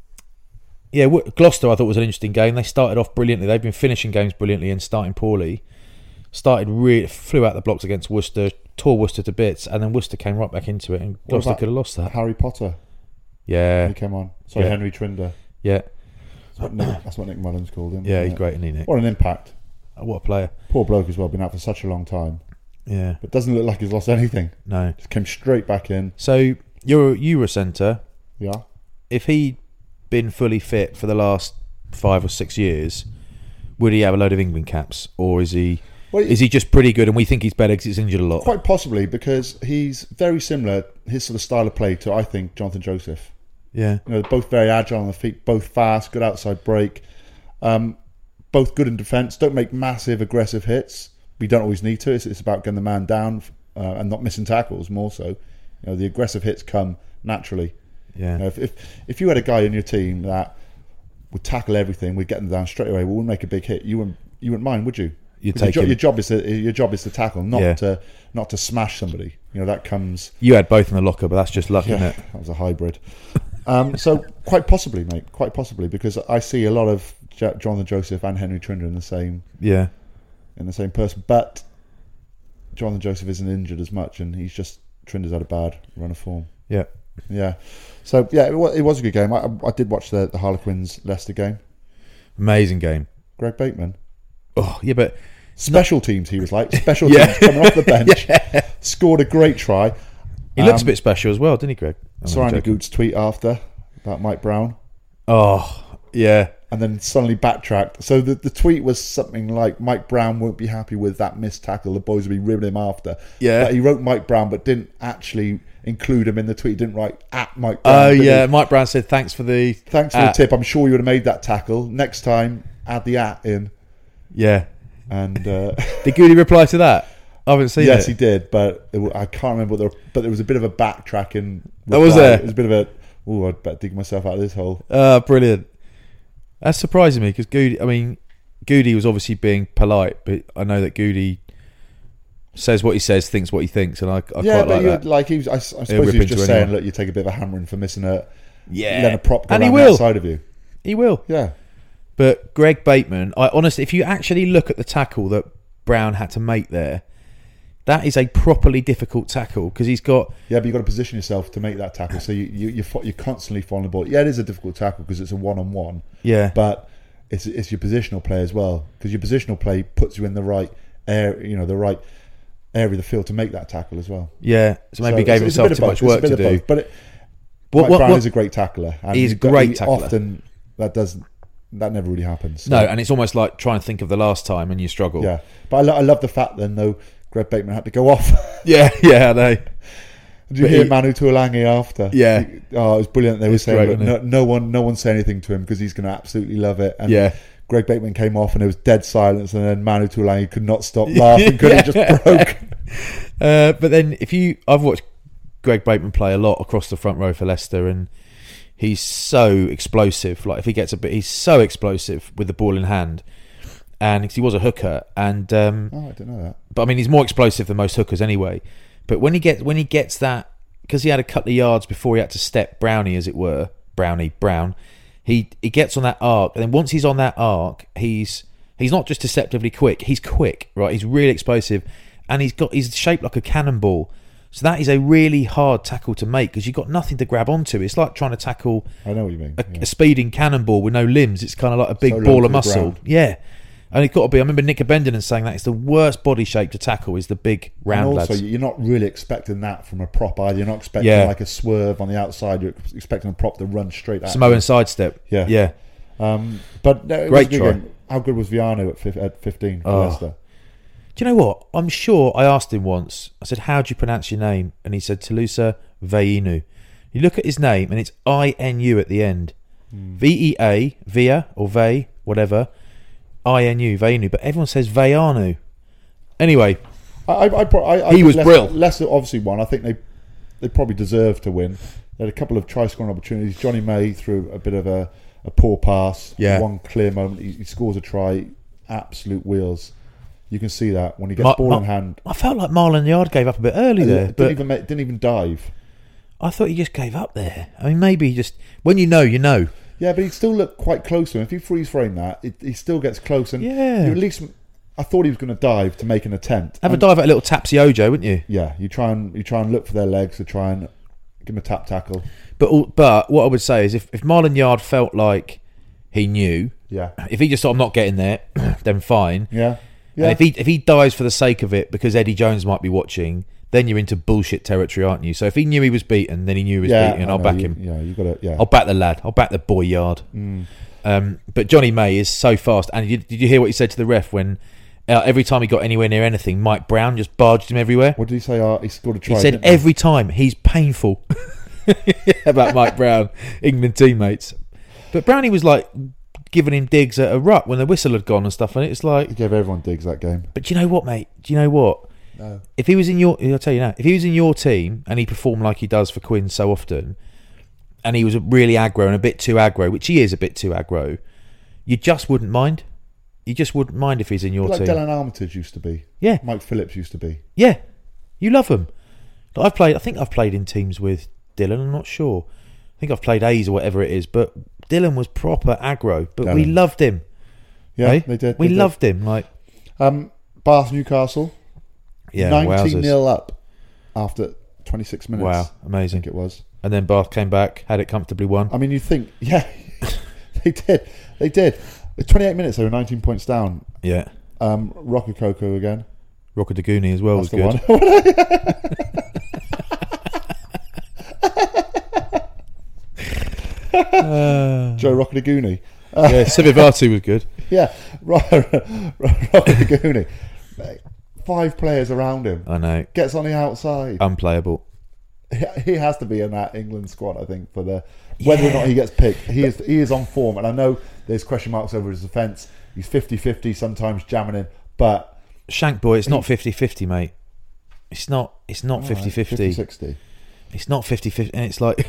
yeah, Gloucester I thought was an interesting game. They started off brilliantly. They've been finishing games brilliantly and starting poorly. Started really flew out the blocks against Worcester, tore Worcester to bits, and then Worcester came right back into it, and What Gloucester about could have lost that. Harry Potter. Yeah, He came on. Sorry, Yeah. Henry Trinder. yeah, That's what Nick, that's what Nick Mullins called him. yeah. isn't He's it? great, isn't he, Nick? What an impact. What a player. Poor bloke as well, been out for such a long time. Yeah, But doesn't look like he's lost anything. no. Just came straight back in. So you're you were a centre. Yeah. If he'd been fully fit for the last five or six years, would he have a load of England caps, or is he? Well, Is he just pretty good and we think he's better because he's injured a lot? Quite possibly, because he's very similar, his sort of style of play, to, I think, Jonathan Joseph. Yeah. You know, both very agile on the feet, both fast, good outside break, um, both good in defence, don't make massive aggressive hits. We don't always need to. It's, it's about getting the man down uh, and not missing tackles more so. You know, the aggressive hits come naturally. Yeah. You know, if, if if you had a guy in your team that would tackle everything, we'd get them down straight away, we wouldn't make a big hit, you wouldn't, you wouldn't mind, would you? You'd Your, take jo- him. your job is to your job is to tackle, not Yeah. to not to smash somebody. You know, that comes. You had both in the locker, but that's just luck, Yeah, isn't it? that was a hybrid. um, so quite possibly, mate, quite possibly, because I see a lot of J- Jonathan Joseph and Henry Trinder in the same Yeah. in the same person, but Jonathan Joseph isn't injured as much, and he's just Trinder's had a bad run of form. Yeah. Yeah, so yeah, it was, it was a good game. I, I did watch the, the Harlequins Leicester game. Amazing game. Greg Bateman, Oh, yeah, but special teams. He was like special Yeah. teams coming off the bench, scored a great try. he looks Um, a bit special as well, didn't he, Greg? I'm Saw only Andy joking. Goots tweet after about Mike Brown. Oh, yeah. and then suddenly backtracked. So the, the tweet was something like, Mike Brown won't be happy with that missed tackle. The boys will be ribbing him after. Yeah. But he wrote Mike Brown, but didn't actually include him in the tweet. He didn't write at Mike Brown. Oh, did yeah. he? Mike Brown said, thanks for the... Thanks for at. the tip. I'm sure you would have made that tackle. Next time, add the at in. Yeah. And uh, Did Goody reply to that? I haven't seen yes, it. he did, but it, I can't remember what there, but there was a bit of a backtracking. Oh, was there? It was a bit of a, oh, I'd better dig myself out of this hole. Uh, brilliant. That's surprising me because Goody, I mean, Goody was obviously being polite, but I know that Goody says what he says, thinks what he thinks, and I, I yeah, quite but like you, that. like he was, I, I suppose He'll he rip was into just anyone. saying, look, you take a bit of a hammering for missing a, Yeah. letting a prop go And he around will. the outside of you. He will. Yeah. But Greg Bateman, I honestly, if you actually look at the tackle that Brown had to make there, that is a properly difficult tackle because he's got... Yeah, but you've got to position yourself to make that tackle. So you, you, you're, fo- you're constantly following the ball. Yeah, it is a difficult tackle because it's a one-on-one. Yeah. But it's it's your positional play as well, because your positional play puts you in the right area, you know, the right area of the field to make that tackle as well. Yeah, so maybe So he gave it's- it's a himself bit of too both. much It's a work bit to of do. both. But it, What- Mike what- Brown what- is a great tackler. And He's a he do- great he tackler. Often that doesn't that never really happens. So, No, and it's almost like trying to think of the last time and you struggle. yeah, but I, lo- I love the fact then though Greg Bateman had to go off. Yeah, yeah, I know. Did you But hear he- Manu Tuolangi after? Yeah. He- oh, it was brilliant. They were It's saying great, look, isn't no, it? no one, no one say anything to him because he's going to absolutely love it. And Yeah. Greg Bateman came off and there was dead silence, and then Manu Tuolangi could not stop laughing because he just broke. Uh, but then if you... I've watched Greg Bateman play a lot across the front row for Leicester and he's so explosive. Like if he gets a bit... He's so explosive with the ball in hand. And he was a hooker and... Um, Oh, I didn't know that. But I mean, he's more explosive than most hookers anyway. But when he gets when he gets that, because he had a couple of yards before he had to step Brownie, as it were, Brownie Brown, he he gets on that arc, and then once he's on that arc, he's he's not just deceptively quick. He's quick, right? He's really explosive, and he's got he's shaped like a cannonball. So that is a really hard tackle to make because you've got nothing to grab onto. It's like trying to tackle I know what you mean. a, yeah. a speeding cannonball with no limbs. It's kind of like a big So low ball to of the muscle. ground. Yeah. And it's got to be. I remember Nick Abendinen saying that it's the worst body shape to tackle is the big round And also, lads. you're not really expecting that from a prop either. You're not expecting Yeah. like a swerve on the outside. You're expecting a prop to run straight at Samoan you. sidestep. Yeah. Yeah. Um, but no, it Great was a good try. game. How good was Viano at, fif- at fifteen for Oh. Leicester? Do you know what? I'm sure I asked him once. I said, how do you pronounce your name? And he said, Talusa Veinu. You look at his name and it's I N U at the end. Hmm. V E A, Via, or Ve, whatever. I N U, Veinu. But everyone says Veyanu. Anyway, I, I, I, pro- I, I He think was Leicester, brill. Leicester obviously won. I think they they probably deserved to win. They had a couple of try scoring opportunities. Johnny May threw a bit of a, a poor pass. Yeah. One clear moment. He, he scores a try. Absolute wheels. You can see that when he gets Ma- ball Ma- in hand. I felt like Marlon Yard gave up a bit early there. didn't But even make, didn't even dive. I thought he just gave up there. I mean, maybe he just... When you know, you know. Yeah, but he still looked quite close to him. If you freeze frame that, it, he still gets close. And Yeah. you at least, I thought he was going to dive to make an attempt. Have a And- dive at a little Tapsy Ojo, wouldn't you? Yeah, you try and you try and look for their legs to try and give him a tap tackle. But all- but what I would say is if, if Marlon Yard felt like he knew, Yeah, if he just thought I'm not getting there, then fine. yeah, yeah. And if he if he dives for the sake of it because Eddie Jones might be watching, then you're into bullshit territory, aren't you? So if he knew he was beaten, then he knew he was yeah, beaten. I I'll know, back you- him. Yeah, you got to. Yeah, I'll back the lad. I'll back the boy Yard. Mm. Um, but Johnny May is so fast. And did, did you hear what he said to the ref when uh, every time he got anywhere near anything, Mike Brown just barged him everywhere? What did he say? Uh, he scored a try. He said didn't he? every time he's painful. About Mike Brown, England teammates. But Brownie was like giving him digs at a ruck when the whistle had gone and stuff. And it's like, He gave everyone digs that game. but do you know what, mate? Do you know what? No. If he was in your, I'll tell you now, if he was in your team and he performed like he does for Quinn so often, and he was really aggro and a bit too aggro, which he is a bit too aggro, you just wouldn't mind. You just wouldn't mind if he's in your Like team. Dylan Armitage used to be. Yeah, Mike Phillips used to be. yeah, you love him. I've played. I think I've played in teams with Dylan. I'm not sure. I think I've played A's or whatever it is, but Dylan was proper aggro. But we Dylan. loved him. Yeah, eh? they did. We they did. loved him. Like, Um, Bath Newcastle. yeah, nineteen wowzers. nil up after twenty-six minutes. Wow, I amazing. think it was. And then Bath came back, had it comfortably won. I mean, you think, yeah, they did. They did. At twenty-eight minutes, they were nineteen points down. Yeah, Um, Rocococo again. Rockadaguni as well That's was the good. one. Joe Rockadaguni. Yeah, Sivivatu was good. Yeah, Rocket Guni. Five players around him. I know. Gets on the outside. Unplayable. He, he has to be in that England squad, I think, for the whether yeah. or not he gets picked. He is he is on form, and I know there's question marks over his defence. He's fifty-fifty, sometimes jamming in, but Shank boy, it's not fifty-fifty, mate. It's not. It's not fifty-fifty. fifty-sixty. It's not fifty-fifty, and it's like,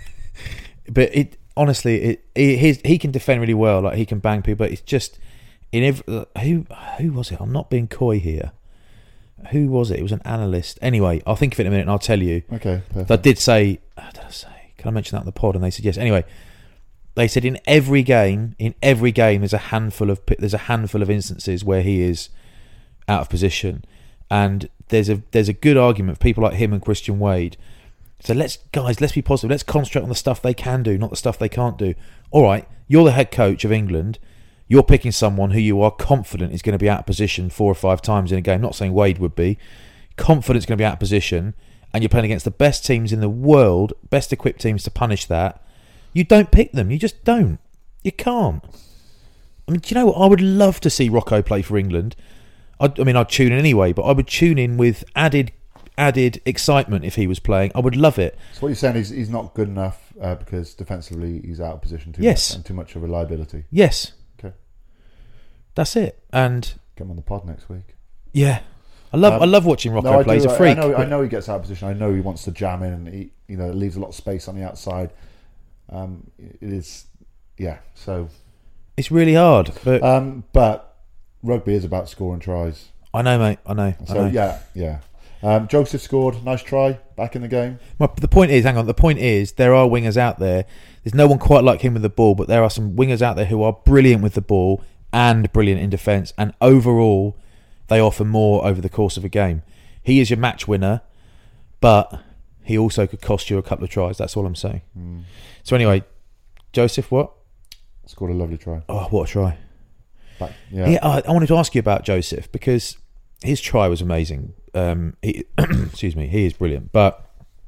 but it honestly, it, it his, he can defend really well. Like he can bang people, but it's just in every, who who was it? I'm not being coy here. Who was it? It was an analyst. Anyway, I'll think of it in a minute and I'll tell you. Okay, perfect. I did say, oh, did I say? Can I mention that on the pod? And they said yes. Anyway, they said in every game, in every game, there's a handful of there's a handful of instances where he is out of position, and there's a there's a good argument for people like him and Christian Wade. So let's guys, let's be positive. Let's concentrate on the stuff they can do, not the stuff they can't do. All right, you're the head coach of England. You're picking someone who you are confident is going to be out of position four or five times in a game. Not saying Wade would be. Confident is going to be out of position, and you're playing against the best teams in the world, best equipped teams to punish that. You don't pick them. You just don't. You can't. I mean, do you know what? I would love to see Rocco play for England. I'd, I mean, I'd tune in anyway, but I would tune in with added added excitement if he was playing. I would love it. So what you're saying is he's not good enough uh, because defensively he's out of position too yes. much and too much of a liability. Yes. Okay. That's it. And get him on the pod next week. Yeah. I love um, I love watching Rocco no, play. He's a freak. I know, I know he gets out of position. I know he wants to jam in, and he, you know, leaves a lot of space on the outside. Um, it is, yeah. So it's really hard, but um, but rugby is about scoring tries. I know, mate. I know. So I know. yeah, yeah. Um, Joseph scored. Nice try back in the game. My, the point is, hang on. The point is, there are wingers out there. There's no one quite like him with the ball, but there are some wingers out there who are brilliant with the ball and brilliant in defence, and overall, they offer more over the course of a game. He is your match winner, but he also could cost you a couple of tries. That's all I'm saying. Mm. So anyway, Joseph, what? Scored a lovely try. Oh, what a try. Back, yeah. yeah I, I wanted to ask you about Joseph because his try was amazing. Um, he, excuse me, he is brilliant. But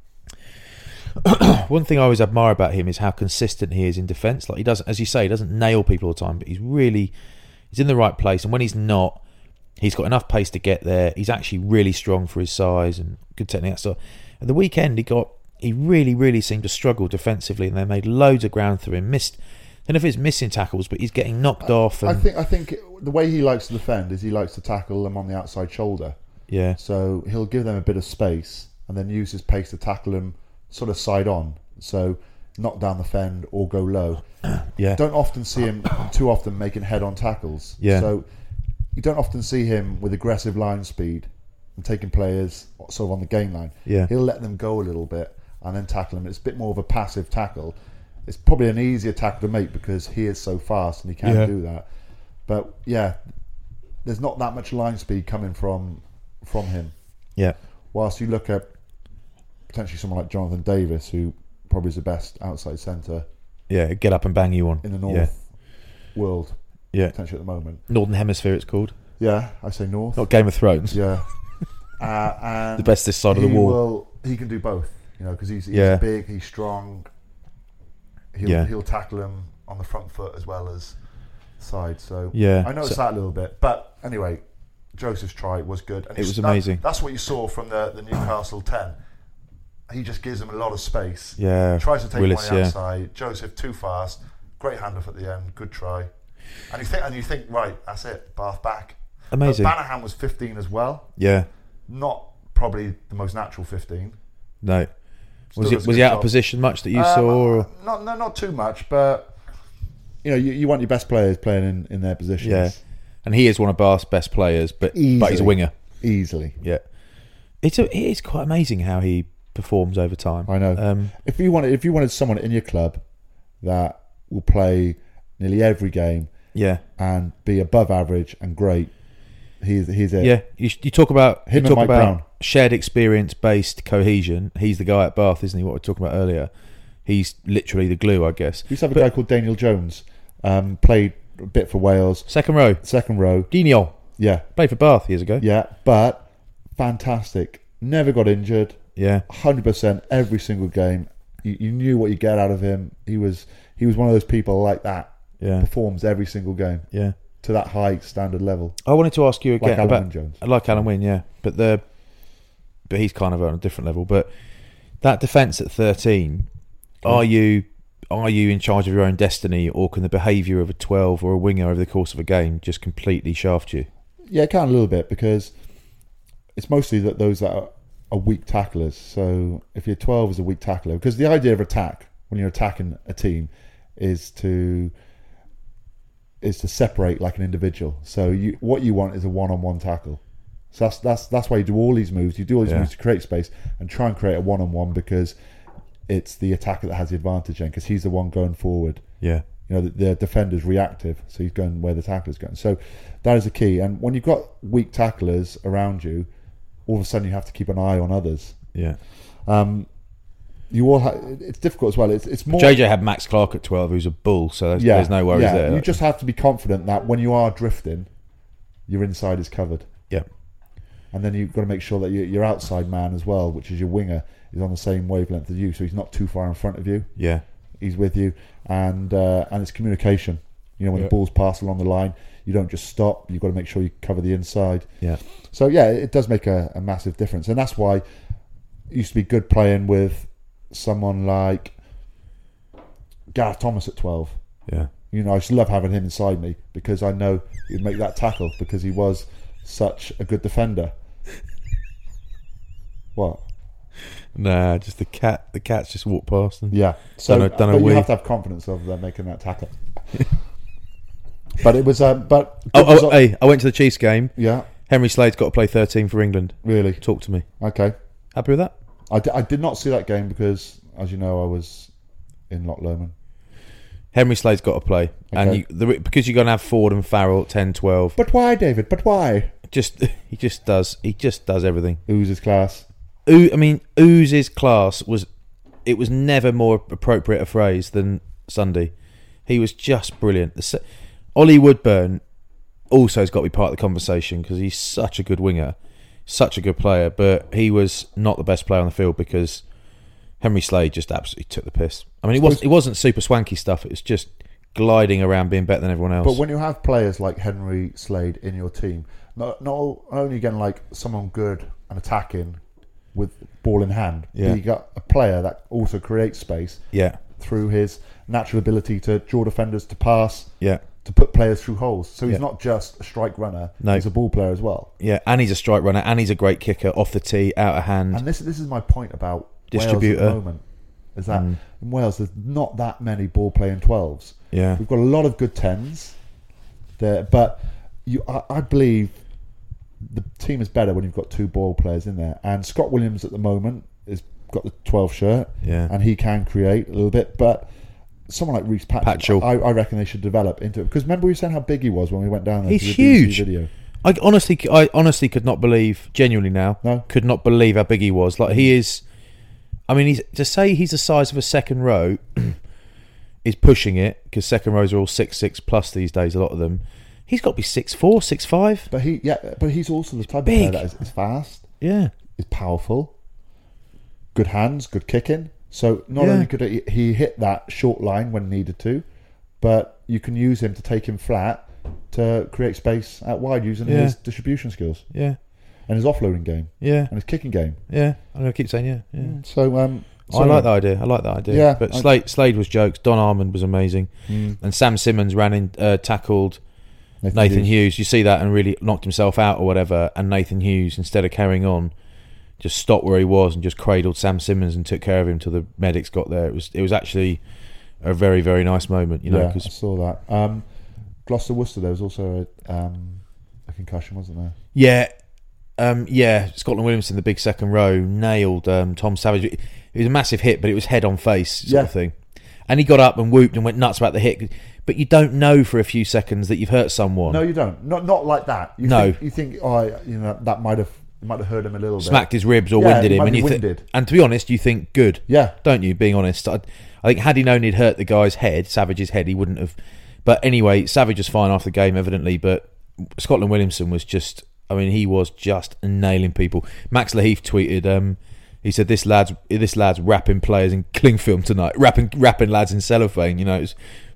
one thing I always admire about him is how consistent he is in defence. Like he doesn't, as you say, he doesn't nail people all the time, but he's really he's in the right place. And when he's not, he's got enough pace to get there. He's actually really strong for his size and good technique. So at the weekend, he got he really, really seemed to struggle defensively, and they made loads of ground through him. Missed. I don't know if it's missing tackles, but he's getting knocked I, off. And I think I think the way he likes to defend is he likes to tackle them on the outside shoulder. Yeah. So he'll give them a bit of space and then use his pace to tackle them sort of side on. So knock down the fend or go low. Yeah. Don't often see him too often making head-on tackles. Yeah. So you don't often see him with aggressive line speed and taking players sort of on the gain line. Yeah. He'll let them go a little bit and then tackle them. It's a bit more of a passive tackle. It's probably an easier tackle to make because he is so fast and he can yeah. do that. But yeah, there's not that much line speed coming from from him. Yeah. Whilst you look at potentially someone like Jonathan Davis, who probably is the best outside centre. Yeah, get up and bang you on in the North yeah. world. Yeah. Potentially at the moment. Northern Hemisphere, it's called. Yeah, I say North. Not Game of Thrones. Yeah. uh, and the best this side of the wall. Will, he can do both, you know, because he's, he's yeah. big, he's strong. He'll, yeah. he'll tackle him on the front foot as well as side. So yeah. I noticed so, that a little bit. But anyway, Joseph's try was good. And it was that, amazing. That's what you saw from the, the Newcastle ten. He just gives him a lot of space. Yeah. Tries to take Willis, him on the yeah. outside. Joseph too fast. Great handoff at the end. Good try. And you think, and you think, right, that's it. Bath back. Amazing. But Banahan was fifteen as well. Yeah. Not probably the most natural fifteen. No. Still was he, was he out job. of position much that you um, saw? Or? Not, no, not too much, but you know, you, you want your best players playing in, in their positions. Yeah, and he is one of Bath's best players, but Easily. but he's a winger. Easily, yeah. It's a, it is quite amazing how he performs over time. I know. Um, if you wanted, if you wanted someone in your club that will play nearly every game, yeah, and be above average and great, he's he's it. Yeah, you, you talk about him you talk and Mike about Brown. Shared experience based cohesion. He's the guy at Bath, isn't he? What we were talking about earlier. He's literally the glue, I guess. We used to have a but, guy called Daniel Jones. Um, played a bit for Wales. Second row. Second row. Diniol. Yeah. Played for Bath years ago. Yeah, but fantastic. Never got injured. Yeah. one hundred percent every single game. You, you knew what you get out of him. He was he was one of those people like that. Yeah. performs every single game Yeah. to that high standard level. I wanted to ask you again Like Alan about Wynne Jones. like Alan Wynne, yeah, but the but he's kind of on a different level. But that defence at thirteen, Okay. are you are you in charge of your own destiny, or can the behaviour of a twelve or a winger over the course of a game just completely shaft you? Yeah, it can a little bit because it's mostly that those that are, are weak tacklers. So if you're twelve as a weak tackler, because the idea of attack when you're attacking a team is to is to separate like an individual. So you what you want is a one-on-one tackle. So that's that's that's why you do all these moves. You do all these Yeah. moves to create space and try and create a one-on-one because it's the attacker that has the advantage then because he's the one going forward. Yeah, You know, the, the defender's reactive, so he's going where the tackler's going. So that is the key. And when you've got weak tacklers around you, all of a sudden you have to keep an eye on others. yeah. Um, you all ha- it's difficult as well. It's it's more. J J had Max Clark at twelve, who's a bull, so there's, yeah, there's no worries yeah. there. You just have to be confident that when you are drifting, your inside is covered. Yeah, And then you've got to make sure that your, your outside man as well, which is your winger, is on the same wavelength as you, so he's not too far in front of you. yeah, He's with you, and uh, and it's communication. You know, when Yeah. the ball's passed along the line, you don't just stop. You've got to make sure you cover the inside. yeah, So yeah, it does make a, a massive difference, and that's why it used to be good playing with someone like Gareth Thomas at twelve. yeah. You know, I just love having him inside me because I know he'd make that tackle because he was such a good defender. What? Nah, just the cat. The cat's just walked past and Yeah. So Done a- done a but you wee. have to have confidence of them making that tackle. But it was, uh, but Oh, it was- oh, hey! I went to the Chiefs game. yeah, Henry Slade's got to play thirteen for England. really. Talk to me. Okay. Happy with that? I, d- I did not see that game because, as you know, I was in Loch Lomond. Henry Slade's got to play, and Okay. you, the, because you're going to have Ford and Farrell at ten, twelve. But why, David? But why? Just he just does. He just does everything. Who's his class? Oo, I mean, Ooze's class was. It was never more appropriate a phrase than Sunday. He was just brilliant. The, se- Ollie Woodburn also has got to be part of the conversation because he's such a good winger, such a good player. But he was not the best player on the field because Henry Slade just absolutely took the piss. I mean, it wasn't. It wasn't super swanky stuff. It was just gliding around, being better than everyone else. But when you have players like Henry Slade in your team, not, not only again like someone good and attacking with ball in hand, Yeah. but you got a player that also creates space yeah, through his natural ability to draw defenders, to pass, yeah. to put players through holes. So he's Yeah. not just a strike runner; No. he's a ball player as well. Yeah, and he's a strike runner, and he's a great kicker off the tee, out of hand. And this this is my point about Distributor. Wales at the moment. Is that Mm. in Wales there's not that many ball playing twelves. Yeah, We've got a lot of good tens there, but you, I, I believe the team is better when you've got two ball players in there. And Scott Williams at the moment has got the twelve shirt, yeah, and he can create a little bit. But someone like Reece Patchell, Patchell. I, I reckon they should develop into it. Because remember we were saying how big he was when we went down there. He's to the B B C huge. Video. I honestly, I honestly could not believe, genuinely now, No? could not believe how big he was. Like he is. I mean, he's to say he's the size of a second row is pushing it because second rows are all six six plus these days. A lot of them. He's got to be six four, six five. But he, yeah, but he's also the type big. of player that is, is fast, Yeah, is powerful, good hands, good kicking. So not Yeah. only could he, he hit that short line when needed to, but you can use him to take him flat to create space out wide using Yeah. his distribution skills yeah, and his offloading game yeah, and his kicking game. yeah. I'm gonna keep saying yeah, yeah. So, um, so I like that idea. I like that idea. Yeah, but I- Slade, Slade was jokes. Don Armand was amazing, Mm. and Sam Simmons ran in, uh, tackled Nathan Hughes. You see that and really knocked himself out or whatever. And Nathan Hughes, instead of carrying on, just stopped where he was and just cradled Sam Simmons and took care of him till the medics got there. It was it was actually a very very nice moment, you know. Yeah, I 'cause- saw that. Um, Gloucester Worcester, there was also a, um, a concussion, wasn't there? yeah, um, yeah. Scotland Williamson, the big second row, nailed um, Tom Savage. It was a massive hit, but it was head on face sort Yeah. of thing. And he got up and whooped and went nuts about the hit. But you don't know for a few seconds that you've hurt someone. No, you don't. Not not like that. You No. think, you think, oh, you know, that might have might have hurt him a little bit. Smacked his ribs or Yeah, winded he him, might and be you thi- winded. and to be honest, you think good, Yeah, don't you? Being honest, I, I think had he known he'd hurt the guy's head, Savage's head, he wouldn't have. But anyway, Savage was fine after the game, evidently. But Scotland Williamson was just, I mean, he was just nailing people. Max Laheath tweeted, um, he said, "This lad's this lad's rapping players in cling film tonight, rapping rapping lads in cellophane." You know, it's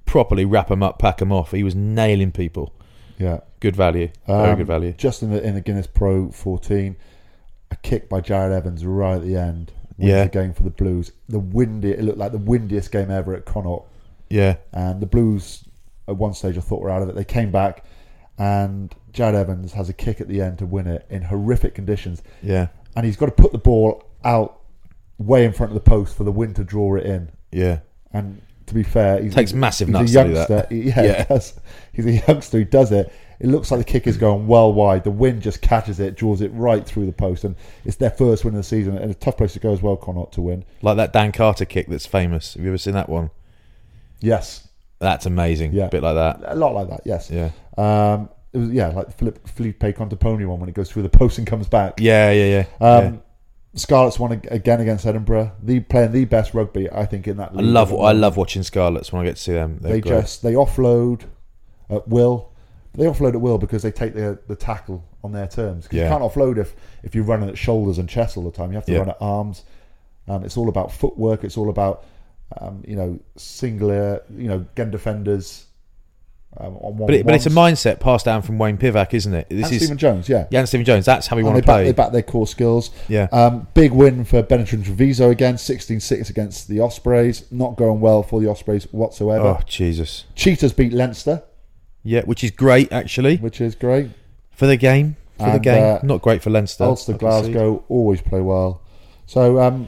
properly wrap them up, pack them off. He was nailing people. Yeah. Good value. Very Um, good value. Just in the, in the Guinness Pro fourteen, a kick by Jared Evans right at the end. Wins Yeah. the game for the Blues. The windy, it looked like the windiest game ever at Connaught. Yeah. And the Blues, at one stage, I thought were out of it. They came back, and Jared Evans has a kick at the end to win it in horrific conditions. Yeah. And he's got to put the ball out way in front of the post for the wind to draw it in. Yeah. And to be fair, he Takes massive he's nuts a to do youngster. that. He- yeah, Yeah. He does. He's a youngster who does it. It looks like the kick is going well wide. The wind just catches it, draws it right through the post, and it's their first win of the season. And a tough place to go as well, Connaught, to win. Like that Dan Carter kick that's famous. Have you ever seen that one? Yes, That's amazing. Yeah. A bit like that. a lot like that. Yes. Yeah. Um, it was yeah, like the Philip, Felipe Contaponi one when it goes through the post and comes back. Yeah, yeah, yeah. Um, yeah. Scarlets won ag- again against Edinburgh. The playing the best rugby, I think, in that I league. love at the I moment. love watching Scarlets when I get to see them. They're They great. just they offload at will. They offload at will because they take the the tackle on their terms. 'Cause Yeah. you can't offload if if you're running at shoulders and chest all the time. You have to Yeah. run at arms. Um, it's all about footwork. It's all about um, you know singular you know gun defenders. Um, on one But, it, but it's a mindset passed down from Wayne Pivac, isn't it? This and is Stephen Jones, yeah. yeah, and Stephen Jones. That's how we And want they to back, play. they back their core skills. Yeah. Um, big win for Benetton Treviso again, sixteen six against the Ospreys. Not going well for the Ospreys whatsoever. Oh Jesus. Cheetahs beat Leinster, Yeah, which is great actually which is great. for the game. For the And, game, uh, not great for Leinster. Ulster, I can see. Glasgow always play well. So, um,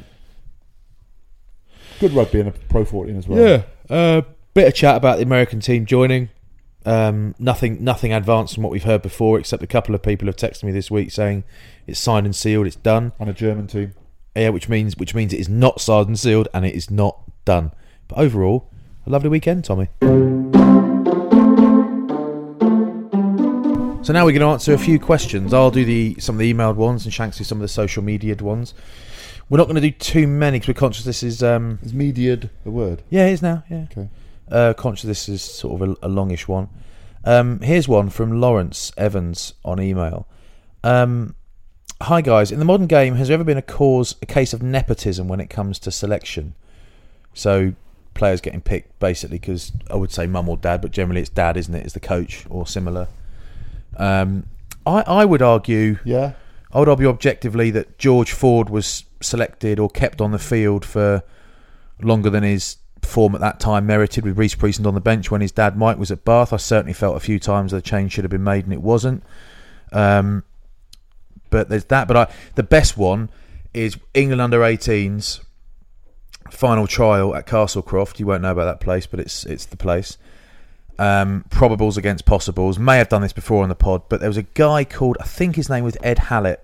good rugby in a Pro fourteen as well. Yeah, uh, bit of chat about the American team joining. Um, nothing, nothing advanced from what we've heard before, except a couple of people have texted me this week saying it's signed and sealed, it's done. And a German team. Yeah, which means which means it is not signed and sealed, and it is not done. But overall, a lovely weekend, Tommy. So now we're going to answer a few questions. I'll do the some of the emailed ones, and Shanks do some of the social media'd ones. We're not going to do too many because we're conscious this is um, Is mediaed the word? yeah, it is now. Yeah. Okay. Uh, conscious this is sort of a, a longish one. Um, here's one from Lawrence Evans on email. Um, Hi guys, in the modern game, has there ever been a cause, a case of nepotism when it comes to selection? So players getting picked basically because I would say mum or dad, but generally it's dad, isn't it? Is the coach or similar? Um, I I would argue, Yeah. I would argue objectively that George Ford was selected or kept on the field for longer than his form at that time merited, with Reece Priestley on the bench when his dad Mike was at Bath. I certainly felt a few times the change should have been made and it wasn't. Um, but there's that. But I, the best one is England under eighteens final trial at Castlecroft. You won't know about that place, but it's it's the place. Um, probables against possibles. May have done this before on the pod, but there was a guy called, I think his name was Ed Hallett.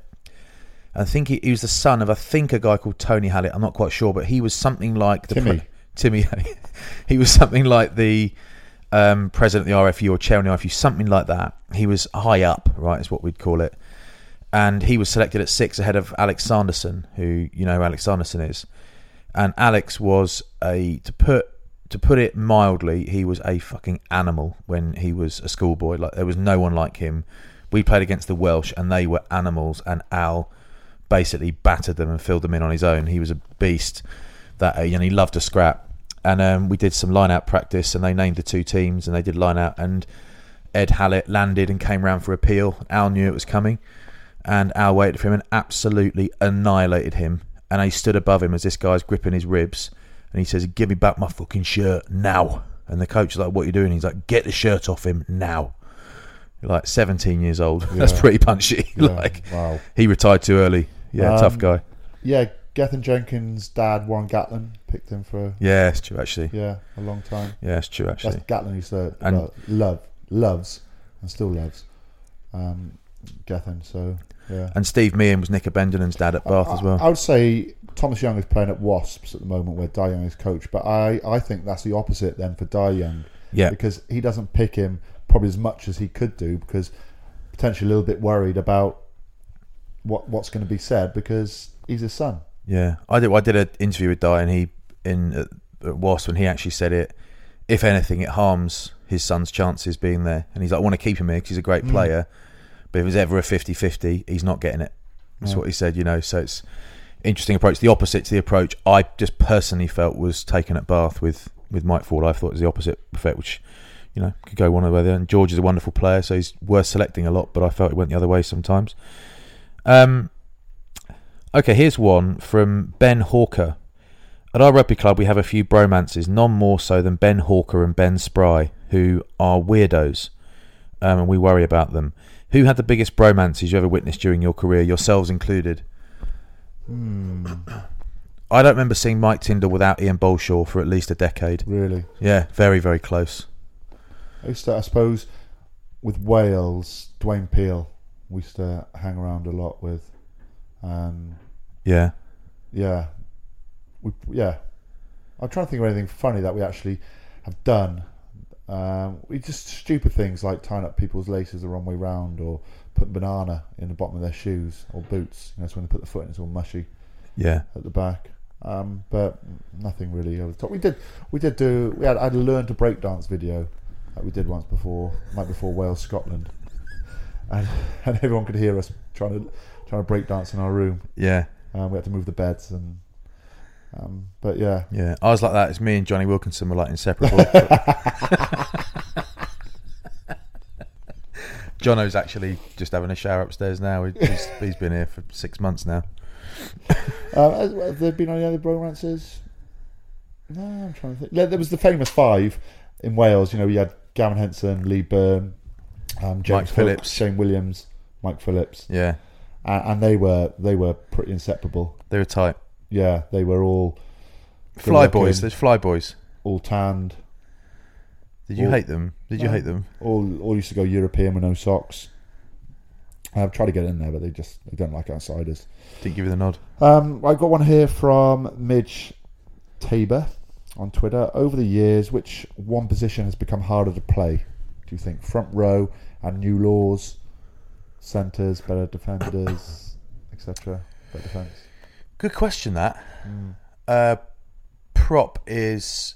I think he, he was the son of, I think, a guy called Tony Hallett. I'm not quite sure, but he was something like the Timmy. Pre- Timmy. He was something like the um, president of the R F U or chair of the R F U, something like that. He was high up, right, is what we'd call it. And he was selected at six ahead of Alex Sanderson, who you know who Alex Sanderson is. And Alex was a, to put to put it mildly, he was a fucking animal when he was a schoolboy. Like there was no one like him. We played against the Welsh and they were animals, and Al basically battered them and filled them in on his own. He was a beast. That and he loved to scrap. And um, we did some line-out practice, and they named the two teams, and they did line-out. And Ed Hallett landed and came round for a peel. Al knew it was coming, and Al waited for him and absolutely annihilated him. And he stood above him as this guy's gripping his ribs, and he says, "Give me back my fucking shirt now." And the coach is like, "What are you doing?" He's like, "Get the shirt off him now." You're like seventeen years old. Yeah. That's pretty punchy. Yeah. Like Wow. he retired too early. Yeah, Um, tough guy. Yeah, Gethin Jenkins' dad, Warren Gatlin, picked him for Yeah, it's true actually. yeah a long time. Yeah, it's true actually. That's Gatlin used to And- lo- love, loves, and still loves um, Gethin. So yeah. And Steve Meehan was Nick Abendenon's dad at Bath I, as well. I would say Thomas Young is playing at Wasps at the moment, where Di Young is coach. But I, I think that's the opposite then for Di Young, Yeah, because he doesn't pick him probably as much as he could do, because potentially a little bit worried about what what's going to be said because he's his son. yeah. I did. I did an interview with Di, and he in at, at Wasp, and he actually said it. If anything, it harms his son's chances being there, and he's like, "I want to keep him here because he's a great Mm. player, but if it's ever a fifty-fifty, he's not getting it." That's Yeah. what he said. You know, so it's interesting approach. The opposite to the approach I just personally felt was taken at Bath with with Mike Ford. I thought it was the opposite effect, which, you know, could go one way or the other. And George is a wonderful player, so he's worth selecting a lot, but I felt it went the other way sometimes. Um, okay, here's one from Ben Hawker. At our rugby club, we have a few bromances, none more so than Ben Hawker and Ben Spry, who are weirdos, um, and we worry about them. Who had the biggest bromances you ever witnessed during your career, yourselves included? Hmm. I don't remember seeing Mike Tyndall without Ian Bolshaw for at least a decade. Really? Yeah, very, very close. I used to, I suppose, with Wales, Dwayne Peel, we used to hang around a lot with. Um, Yeah. yeah. We, yeah. I'm trying to think of anything funny that we actually have done. Um, we just stupid things like tying up people's laces the wrong way round, or putting banana in the bottom of their shoes or boots. You know, so when they put the foot in, it's all mushy Yeah. at the back. Um, but nothing really over the top. We did, we did do. We had, I had a learn to breakdance video that we did once before, night before Wales Scotland, and, and everyone could hear us trying to trying to break dance in our room. Yeah. Um, we had to move the beds and. Um, but yeah, Yeah. I was like that. It's me and Johnny Wilkinson were like inseparable. Jono's actually just having a shower upstairs now. He's, he's been here for six months now. uh, have there been any other bromances? No, I'm trying to think. Yeah, there was the famous five in Wales. You know, we had Gavin Henson, Lee Byrne, um, James Mike Hook, Phillips. Shane Williams, Mike Phillips, Yeah. and, and they were they were pretty inseparable. They were tight. Yeah, they were all Fly good-looking, boys. There's fly boys. all tanned. Did you All- hate them? Did you No. hate them? All all used to go European with no socks. I've tried to get in there, but they just they don't like outsiders. Didn't give you the nod. Um, I got one here from Midge Tabor on Twitter. Over the years, which one position has become harder to play? Do you think front row and new laws, centres, better defenders, et cetera. Better defence. Good question. That Mm. uh, prop is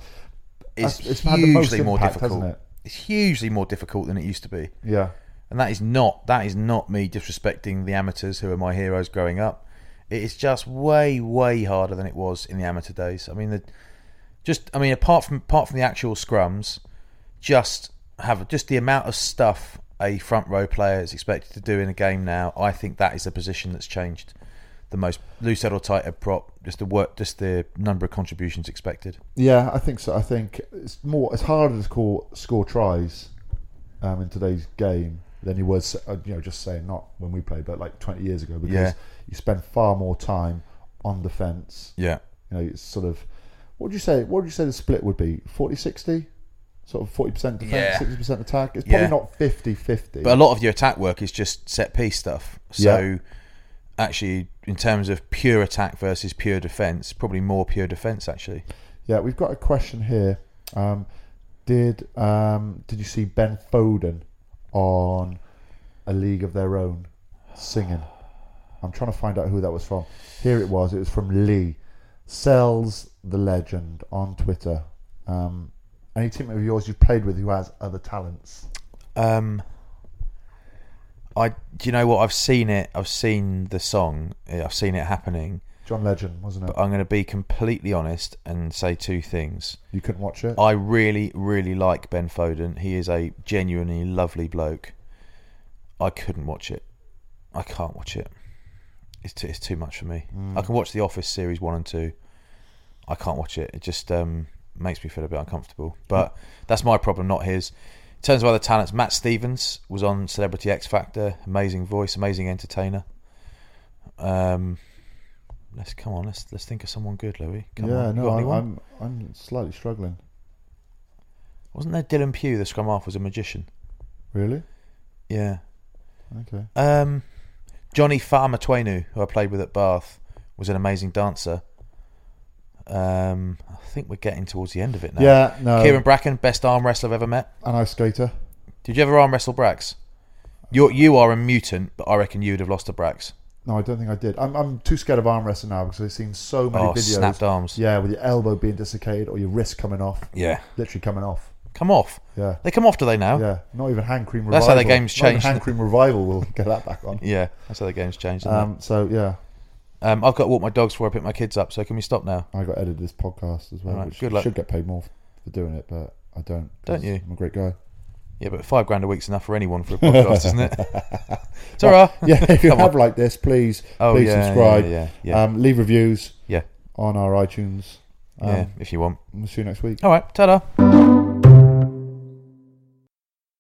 is That's- it's had the most hugely more impact, difficult. hasn't it? It's hugely more difficult than it used to be, Yeah, and that is not that is not me disrespecting the amateurs who are my heroes growing up. It is just way way harder than it was in the amateur days. I mean, the, just I mean apart from apart from the actual scrums, just have just the amount of stuff a front row player is expected to do in a game now. I think that is the position that's changed the most. Loose head or tight head prop, just the work, just the number of contributions expected. yeah, I think so. I think it's more. It's harder to score score tries um, in today's game than it was. Uh, you know, just saying not when we played, but like twenty years ago, because Yeah. you spend far more time on defence. Yeah, You know, it's sort of. What would you say? What would you say the split would be? forty sixty? Sort of forty percent defence, Yeah. sixty percent attack. It's probably Yeah. not fifty fifty. but a lot of your attack work is just set piece stuff. So Yeah. actually, in terms of pure attack versus pure defence, probably more pure defence actually. Yeah, we've got a question here. Um, did um, did you see Ben Foden on A League of Their Own singing? I'm trying to find out who that was from. Here it was. It was from Lee. Sells the legend on Twitter. Um, any teammate of yours you've played with who has other talents? Um, I do you know what I've seen it. I've seen the song. I've seen it happening. John Legend, wasn't it? But I'm going to be completely honest and say two things. You couldn't watch it? I really, really like Ben Foden. He is a genuinely lovely bloke. I couldn't watch it. I can't watch it. It's too, it's too much for me. Mm. I can watch The Office series one and two. I can't watch it. It just um, makes me feel a bit uncomfortable. But that's my problem, not his. In terms of other talents, Matt Stevens was on Celebrity X Factor. Amazing voice, amazing entertainer. Um, let's come on. Let's let's think of someone good, Louis. Come yeah, on. You no, got I'm, anyone? I'm I'm slightly struggling. Wasn't there Dylan Pugh, the scrum half, was a magician? Really? Yeah. Okay. Um, Johnny Fa'amatuenu, who I played with at Bath, was an amazing dancer. Um, I think we're getting towards the end of it now. Yeah, no. Kieran Bracken, best arm wrestler I've ever met. An ice skater. Did you ever arm wrestle Brax? You you are a mutant, but I reckon you would have lost to Brax. No, I don't think I did. I'm I'm too scared of arm wrestling now because I've seen so many Oh, videos. snapped arms. Yeah, with your elbow being dislocated or your wrist coming off. Yeah. Literally coming off. Come off. Yeah. They come off, do they now? Yeah. Not even hand cream revival. That's how the game's Not even changed. hand cream revival will get that back on. Yeah, that's how the game's changed. Isn't Um. So yeah. Um, I've got to walk my dogs before I pick my kids up, so can we stop now? I got edited this podcast as well, All right, which good I luck. should get paid more for doing it, but I don't. Don't 'cause you? I'm a great guy. Yeah, but five grand a week's enough for anyone for a podcast, isn't it? It's all right. Yeah, if you Come have on. like this, please, Oh, please yeah, subscribe. yeah, yeah, yeah. Um, leave reviews Yeah, on our iTunes. Um, yeah, if you want. We'll see you next week. All right, ta-da.